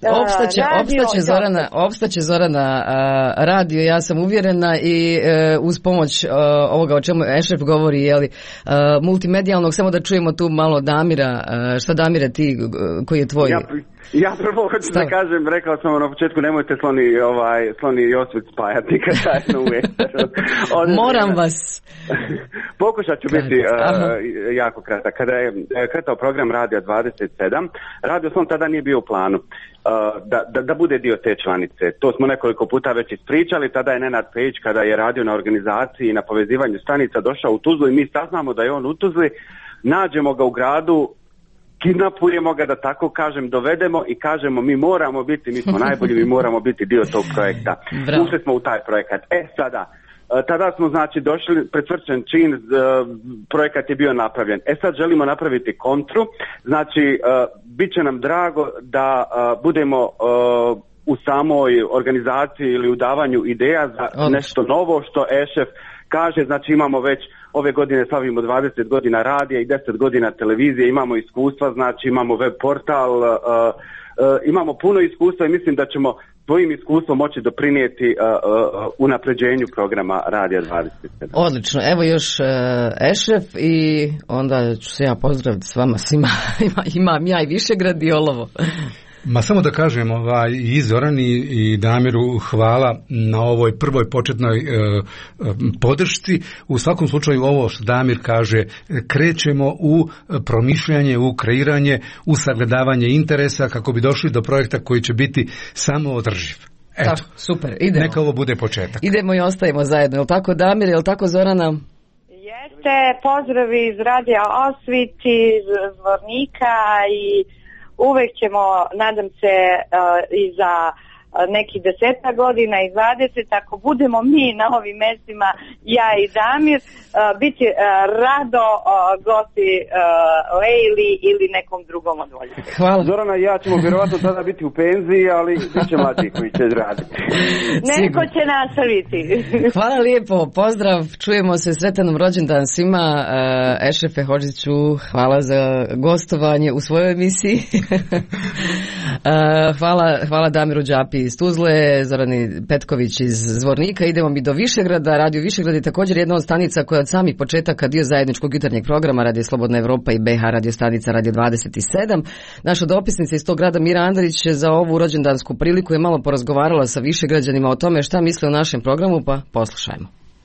Opstaće Zorana radio, ja sam uvjerena, i uz pomoć ovoga o čemu Ešref govori, multimedijalnog. Samo da čujemo tu malo Damira. Šta, Damire, ti, koji je tvoj... Ja prvo hoću da kažem, rekao sam na početku, nemojte Sloni i Osvit spajati kad zajedno u Esteru. Moram vas. Pokušat ću biti jako kratak. Kada je kretao program Radio 27, Radio Slon tada nije bio u planu da bude dio te članice. To smo nekoliko puta već ispričali. Tada je Nenad Pejić, kada je radio na organizaciji i na povezivanju stanica, došao u Tuzlu i mi saznamo da je on u Tuzli, nađemo ga u gradu, kidnapujemo ga, da tako kažem, dovedemo i kažemo mi moramo biti, mi smo najbolji, mi moramo biti dio tog projekta. Ušli smo u taj projekat. Tada smo znači došli, pretvrđen čin, projekat je bio napravljen. Sad želimo napraviti kontru, znači bit će nam drago da budemo u samoj organizaciji ili u davanju ideja za nešto novo što Ešref kaže. Znači imamo već ove godine slavimo 20 godina radija i 10 godina televizije, imamo iskustva, znači imamo web portal, imamo puno iskustva i mislim da ćemo svojim iskustvom moći doprinijeti unapređenju programa Radija 27. Odlično, evo još Ešref i onda ću se ja pozdraviti s vama svima, imam ja i Višegrad i Olovo. Ma samo da kažem i Zorani i Damiru hvala na ovoj prvoj početnoj podršci. U svakom slučaju ovo što Damir kaže, krećemo u promišljanje, u kreiranje, u sagledavanje interesa kako bi došli do projekta koji će biti samo održiv. Eto, tako, super, idemo. Neka ovo bude početak. Idemo i ostajemo zajedno, je li tako Damir, je li tako Zorana? Jeste, pozdravi iz Radija Osvit, iz Zvornika i uvek ćemo, nadam se, i za nekih 10 godina i 20, ako budemo mi na ovim mestima, ja i Damir, biti rado gosti Lejli ili nekom drugom od volje. Hvala. Zorana i ja ćemo vjerovatno tada biti u penziji, ali bit će mlađi koji će raditi. Neko će nastaviti. Hvala lijepo, pozdrav, čujemo se, sretan rođendan svima. Ešrefe Hodžiću, hvala za gostovanje u svojoj emisiji. Hvala Damiru Đapi iz Tuzle, Zorani Petković iz Zvornika. Idemo mi do Višegrada. Radio Višegrad je također jedna od stanica koja je od samih početaka dio zajedničkog jutarnjeg programa Radio Slobodna Evropa i BH radio stanica Radio 27. Naša dopisnica iz tog grada Mira Andrić za ovu rođendansku priliku je malo porazgovarala sa Višegrađanima o tome šta misle o našem programu, pa poslušajmo.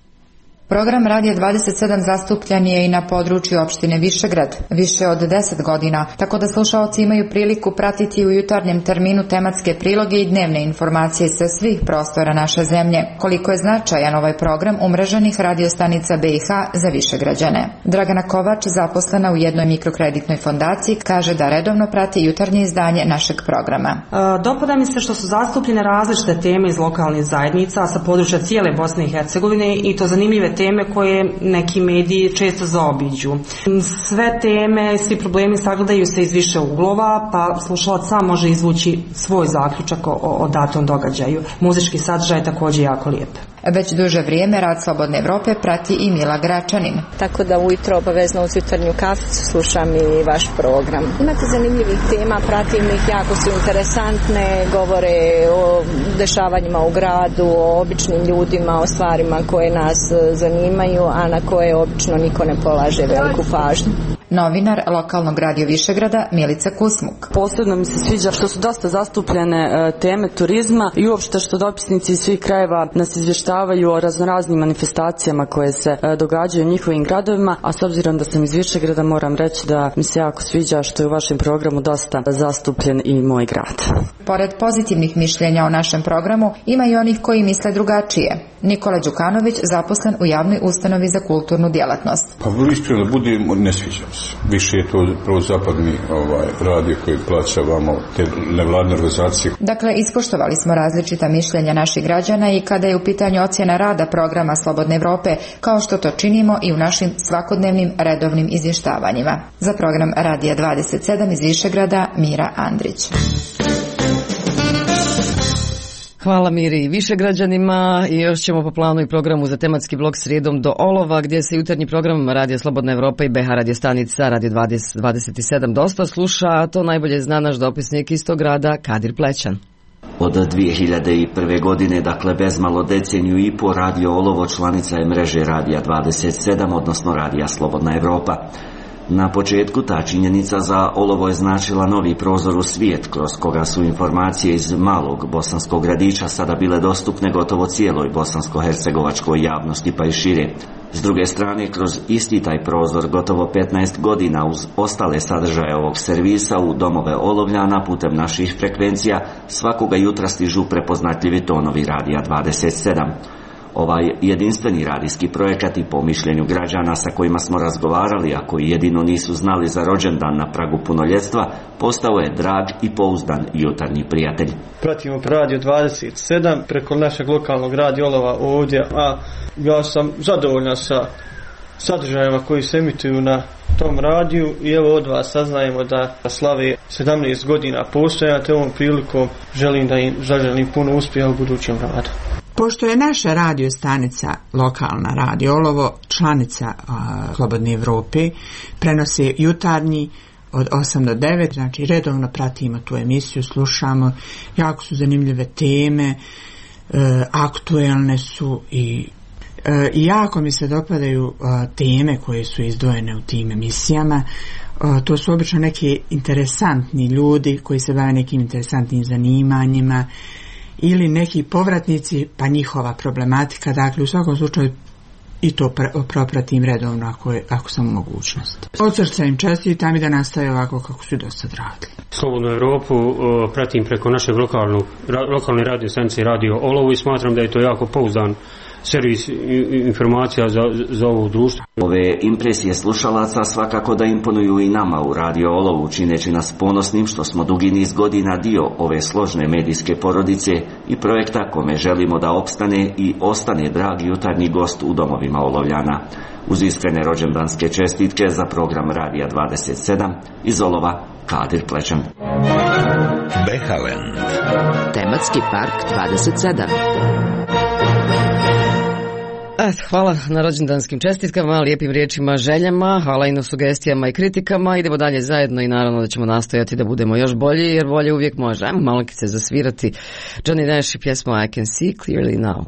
Program Radija 27 zastupljan je i na području opštine Višegrad više od 10 godina, tako da slušaoci imaju priliku pratiti u jutarnjem terminu tematske priloge i dnevne informacije sa svih prostora naše zemlje. Koliko je značajan ovaj program umreženih radiostanica BiH za Višegrađane. Dragana Kovač, zaposlena u jednoj mikrokreditnoj fondaciji, kaže da redovno prati jutarnje izdanje našeg programa. Dopada mi se što su zastupljene različite teme iz lokalnih zajednica sa područja cijele Bosne i Hercegovine i to zanimljive teme koje neki mediji često zaobiđu. Sve teme, svi problemi sagledaju se iz više uglova, pa slušalac sam može izvući svoj zaključak o datom događaju. Muzički sadržaj je također jako lijep. Već duže vrijeme rad Slobodne Evrope prati i Mila Gračanin. Tako da ujutro obavezno uz jutarnju kaficu slušam i vaš program. Imate zanimljivih tema, pratim ih, jako su interesantne, govore o dešavanjima u gradu, o običnim ljudima, o stvarima koje nas zanimaju, a na koje obično niko ne polaže veliku pažnju. Novinar lokalnog Radio Višegrada Milica Kusmuk. Posebno mi se sviđa što su dosta zastupljene teme turizma i uopšte što dopisnici iz svih krajeva nas izvještavaju o raznoraznim manifestacijama koje se događaju u njihovim gradovima, a s obzirom da sam iz Višegrada moram reći da mi se jako sviđa što je u vašem programu dosta zastupljen i moj grad. Pored pozitivnih mišljenja o našem programu, ima i onih koji misle drugačije. Nikola Đukanović, zaposlen u javnoj ustanovi za kulturnu djelatnost. Pa iskreno da budem, ne sviđam se. Više je to prozapadni radio koji plaća vamo te nevladne organizacije. Dakle, ispoštovali smo različita mišljenja naših građana i kada je u pitanju ocjena rada programa Slobodne Evrope, kao što to činimo i u našim svakodnevnim redovnim izvještavanjima. Za program Radija 27 iz Višegrada, Mira Andrić. Hvala Miri i Višegrađanima i još ćemo po planu i programu za tematski blok srijedom do Olova gdje se jutarnji program Radio Slobodna Evropa i BH radio stanica Radio 27 dosta sluša, a to najbolje zna naš dopisnik iz tog grada Kadir Plećan. Od 2001. godine, dakle bezmalo deceniju i po, Radio Olovo članica je mreže Radija 27, odnosno Radija Slobodna Evropa. Na početku ta činjenica za Olovo je značila novi prozor u svijet, kroz koga su informacije iz malog bosanskog gradića sada bile dostupne gotovo cijeloj bosansko-hercegovačkoj javnosti pa i šire. S druge strane, kroz isti taj prozor gotovo 15 godina uz ostale sadržaje ovog servisa u domove Olovljana putem naših frekvencija svakoga jutra stižu prepoznatljivi tonovi Radija 27. Ovaj jedinstveni radijski projekat i po mišljenju građana sa kojima smo razgovarali, a koji jedino nisu znali za rođendan na pragu punoljetstva, postao je drag i pouzdan jutarnji prijatelj. Pratimo Radio 27 preko našeg lokalnog Radio Olova ovdje, a ja sam zadovoljan sa sadržajima koji se emituju na tom radiju i evo od vas saznajemo da slave 17 godina postojanja, te ovom prilikom želim da im zaželim puno uspjeha u budućem radu. Pošto je naša radio stanica, lokalna Radio Olovo, članica Slobodne Evrope, prenosi jutarnji od 8 do 9, znači redovno pratimo tu emisiju, slušamo, jako su zanimljive teme, aktuelne su i jako mi se dopadaju teme koje su izdvojene u tim emisijama. To su obično neki interesantni ljudi koji se bave nekim interesantnim zanimanjima ili neki povratnici pa njihova problematika. Dakle, u svakom slučaju i to propratim redovno ako sam u mogućnosti. Od srca im čestitam i da nastaje ovako kako su do sad radili. Slobodnu Evropu pratim preko našeg lokalne radio stanice Radio Olovo i smatram da je to jako pouzdan servis informacija za ovo društvo. Ove impresije slušalaca svakako da imponuju i nama u Radio Olovu, čineći nas ponosnim što smo dugi niz godina dio ove složne medijske porodice i projekta kome želimo da opstane i ostane dragi jutarnji gost u domovima Olovljana. Uz iskrene rođendanske čestitke za program Radija 27 iz Olova, Kadir Plečan. Behalen. Tematski park 27. Hvala na rođendanskim čestitkama, lijepim riječima, željama, hvala i na sugestijama i kritikama. Idemo dalje zajedno i naravno da ćemo nastojati da budemo još bolji, jer bolje uvijek može. Ajmo malo se zasvirati. Johnny Nash i pjesma I Can See Clearly Now.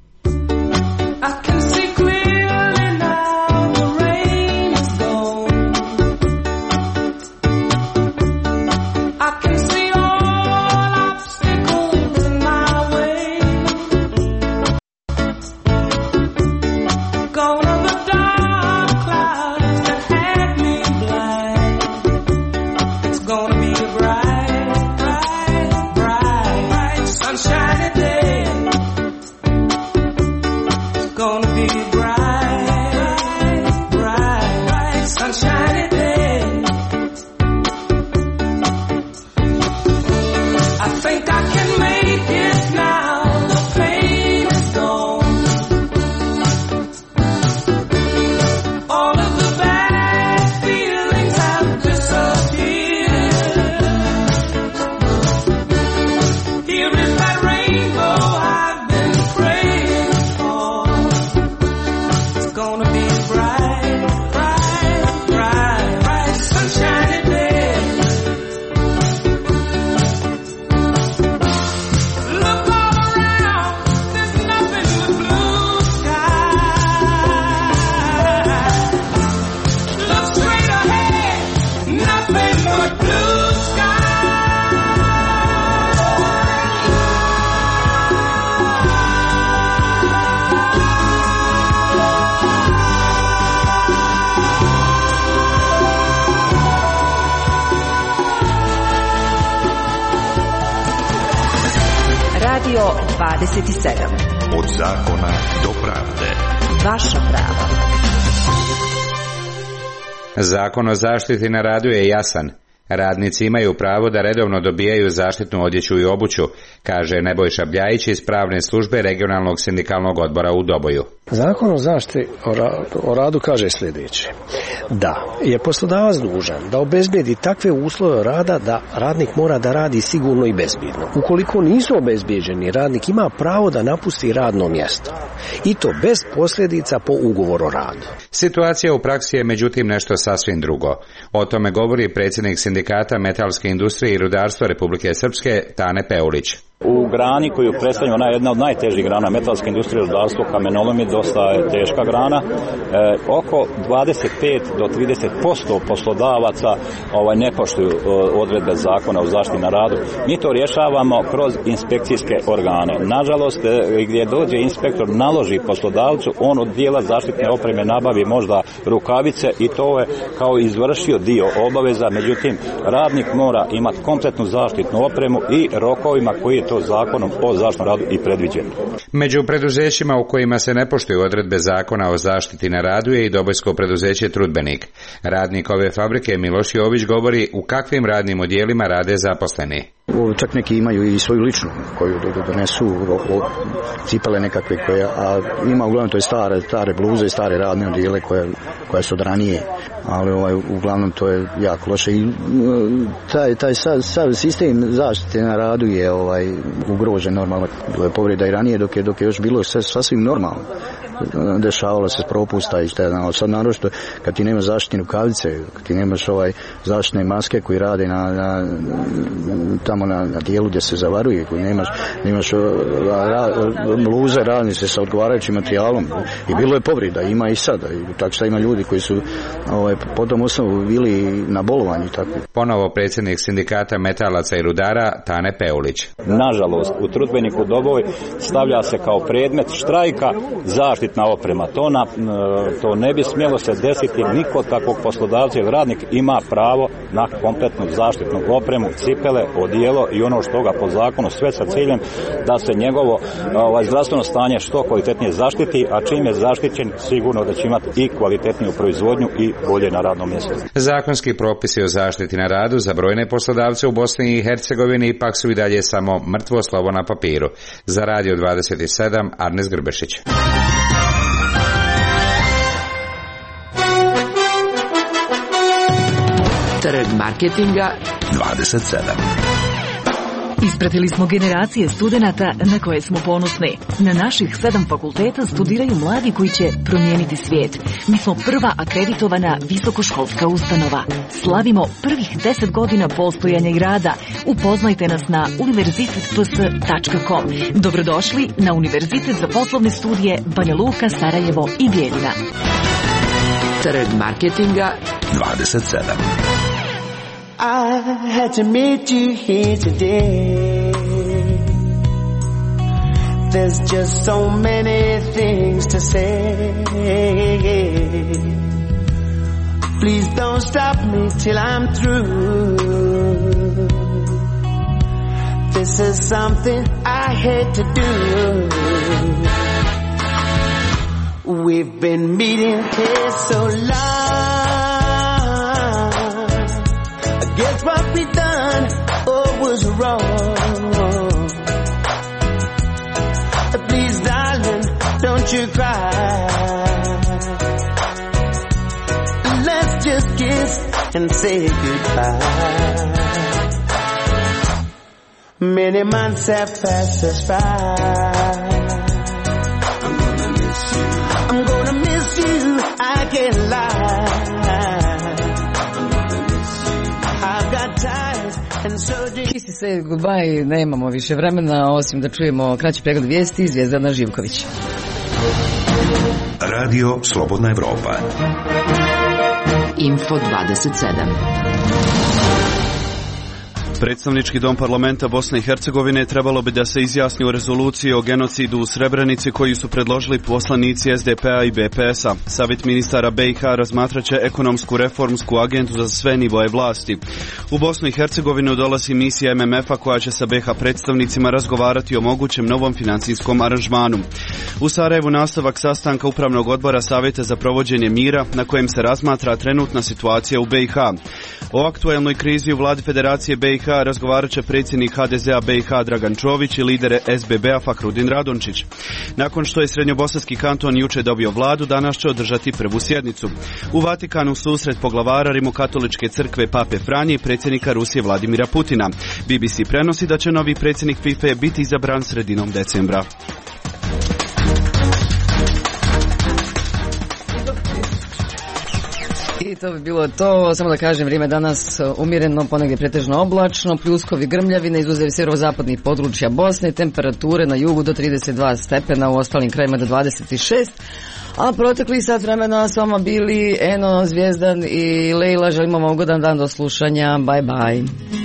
Radio 27. Od zakona do pravde. Vaša prava. Zakon o zaštiti na radu je jasan. Radnici imaju pravo da redovno dobijaju zaštitnu odjeću i obuću, kaže Nebojša Bljajić iz pravne službe regionalnog sindikalnog odbora u Doboju. Zakon o zaštiti o radu kaže sljedeće: da je poslodavac dužan da obezbedi takve uslove rada da radnik mora da radi sigurno i bezbjedno. Ukoliko nisu obezbeđeni, radnik ima pravo da napusti radno mjesto i to bez posljedica po ugovoru o radu. Situacija u praksi je međutim nešto sasvim drugo. O tome govori predsjednik sindikata metalske industrije i rudarstva Republike Srpske Tane Peulić. U grani koju predstavlja ona je jedna od najtežih grana metalske industrije, rudarstvo, kamenolom je dosta teška grana. Oko 25 do 30% poslodavaca ne poštuju odredbe zakona o zaštiti na radu. Mi to rješavamo kroz inspekcijske organe. Nažalost, gdje dođe inspektor, naloži poslodavcu, on od dijela zaštitne opreme nabavi možda rukavice i to je kao izvršio dio obaveza, međutim radnik mora imati kompletnu zaštitnu opremu i rokovima koji je to zakonom o zaštitnom radu i predviđeno. Među preduzećima u kojima se ne poštuju odredbe zakona o zaštiti na radu je i dobojsko preduzeće Trudbenik. Radnik ove fabrike Miloš Jović govori u kakvim radnim odjelima rade zaposleni. Čak neki imaju i svoju ličnu koju donesu, cipele nekakve a ima uglavnom to je stare bluze i stare radne odjele koje su od ranije, ali uglavnom to je jako loše i taj sav sistem zaštite na radu je ugrožen normalno. Bilo je povreda i ranije dok je još bilo sve sasvim normalno. dešavalo se propusta i šta je, sad naročito kad ti nemaš zaštitne rukavice, kad ti nemaš zaštitne maske koji rade tamo na dijelu gdje se zavaruje, koji nemaš bluze radni se sa odgovarajućim materijalom i bilo je povreda, ima i sada, tako što ima ljudi koji su po tom osnovu bili na bolovanju. Tako. Ponovo predsjednik sindikata metalaca i rudara Tane Peulić. Nažalost, u trudbeniku Doboj stavlja se kao predmet štrajka zaštitna oprema. To ne bi smjelo se desiti, niko takvog poslodavca ili radnik ima pravo na kompletnu zaštitnu opremu, cipele, odijelo i ono što ga po zakonu, sve sa ciljem da se njegovo zdravstveno stanje što kvalitetnije zaštiti, a čim je zaštićen sigurno da će imati i kvalitetniju proizvodnju i bolje na radnom mjestu. Zakonski propisi o zaštiti na radu za brojne poslodavce u Bosni i Hercegovini ipak su i dalje samo mrtvo slovo na papiru. Za Radio 27, Arnes Grbešić. Trg marketinga 27. Ispratili smo generacije studenata na koje smo ponosni. Na naših 7 fakulteta studiraju mladi koji će promijeniti svijet. Mi smo prva akreditovana visokoškolska ustanova. Slavimo prvih 10 godina postojanja i rada. Upoznajte nas na univerzitetps.com. Dobrodošli na Univerzitet za poslovne studije Banja Luka, Sarajevo i Bijeljina. Trg marketinga 27. I had to meet you here today. There's just so many things to say. Please don't stop me till I'm through. This is something I hate to do. We've been meeting here so long. Guess what we done, was wrong. Please, darling, don't you cry. Let's just kiss and say goodbye. Many months have passed us by. I'm gonna miss you, I can't lie. Kiss and say goodbye, nemamo više vremena osim da čujemo kraći pregled vijesti. Zvijezdana Živković. Radio Slobodna Evropa. Info 27. Predstavnički dom parlamenta Bosne i Hercegovine trebalo bi da se izjasni o rezoluciji o genocidu u Srebrenici koju su predložili poslanici SDP-a i BPS-a. Savjet ministara BiH razmatraće ekonomsku reformsku agendu za sve nivoje vlasti. U Bosnu i Hercegovinu dolazi misija MMF-a koja će sa BiH predstavnicima razgovarati o mogućem novom financijskom aranžmanu. U Sarajevu nastavak sastanka Upravnog odbora Savjeta za provođenje mira na kojem se razmatra trenutna situacija u BiH. O aktuelnoj krizi u vladi Federacije BiH razgovarat će predsjednik HDZ-a BiH Dragan Čović i lider SBB-a Fakrudin Radončić. Nakon što je Srednjobosanski kanton juče dobio vladu, danas će održati prvu sjednicu. U Vatikanu susret poglavara Rimokatoličke crkve Pape Franje i predsjednika Rusije Vladimira Putina. BBC prenosi da će novi predsjednik FIFA biti izabran sredinom decembra. I to bi bilo to, samo da kažem, vrijeme danas umjereno, ponegdje pretežno oblačno, pljuskovi, grmljavine, izuzev sjeverozapadnih područja Bosne, temperature na jugu do 32 stepena, u ostalim krajima do 26, a protekli sat vremena s vama bili Eno, Zvijezdan i Lejla. Želimo vam ugodan dan, do slušanja, bye bye.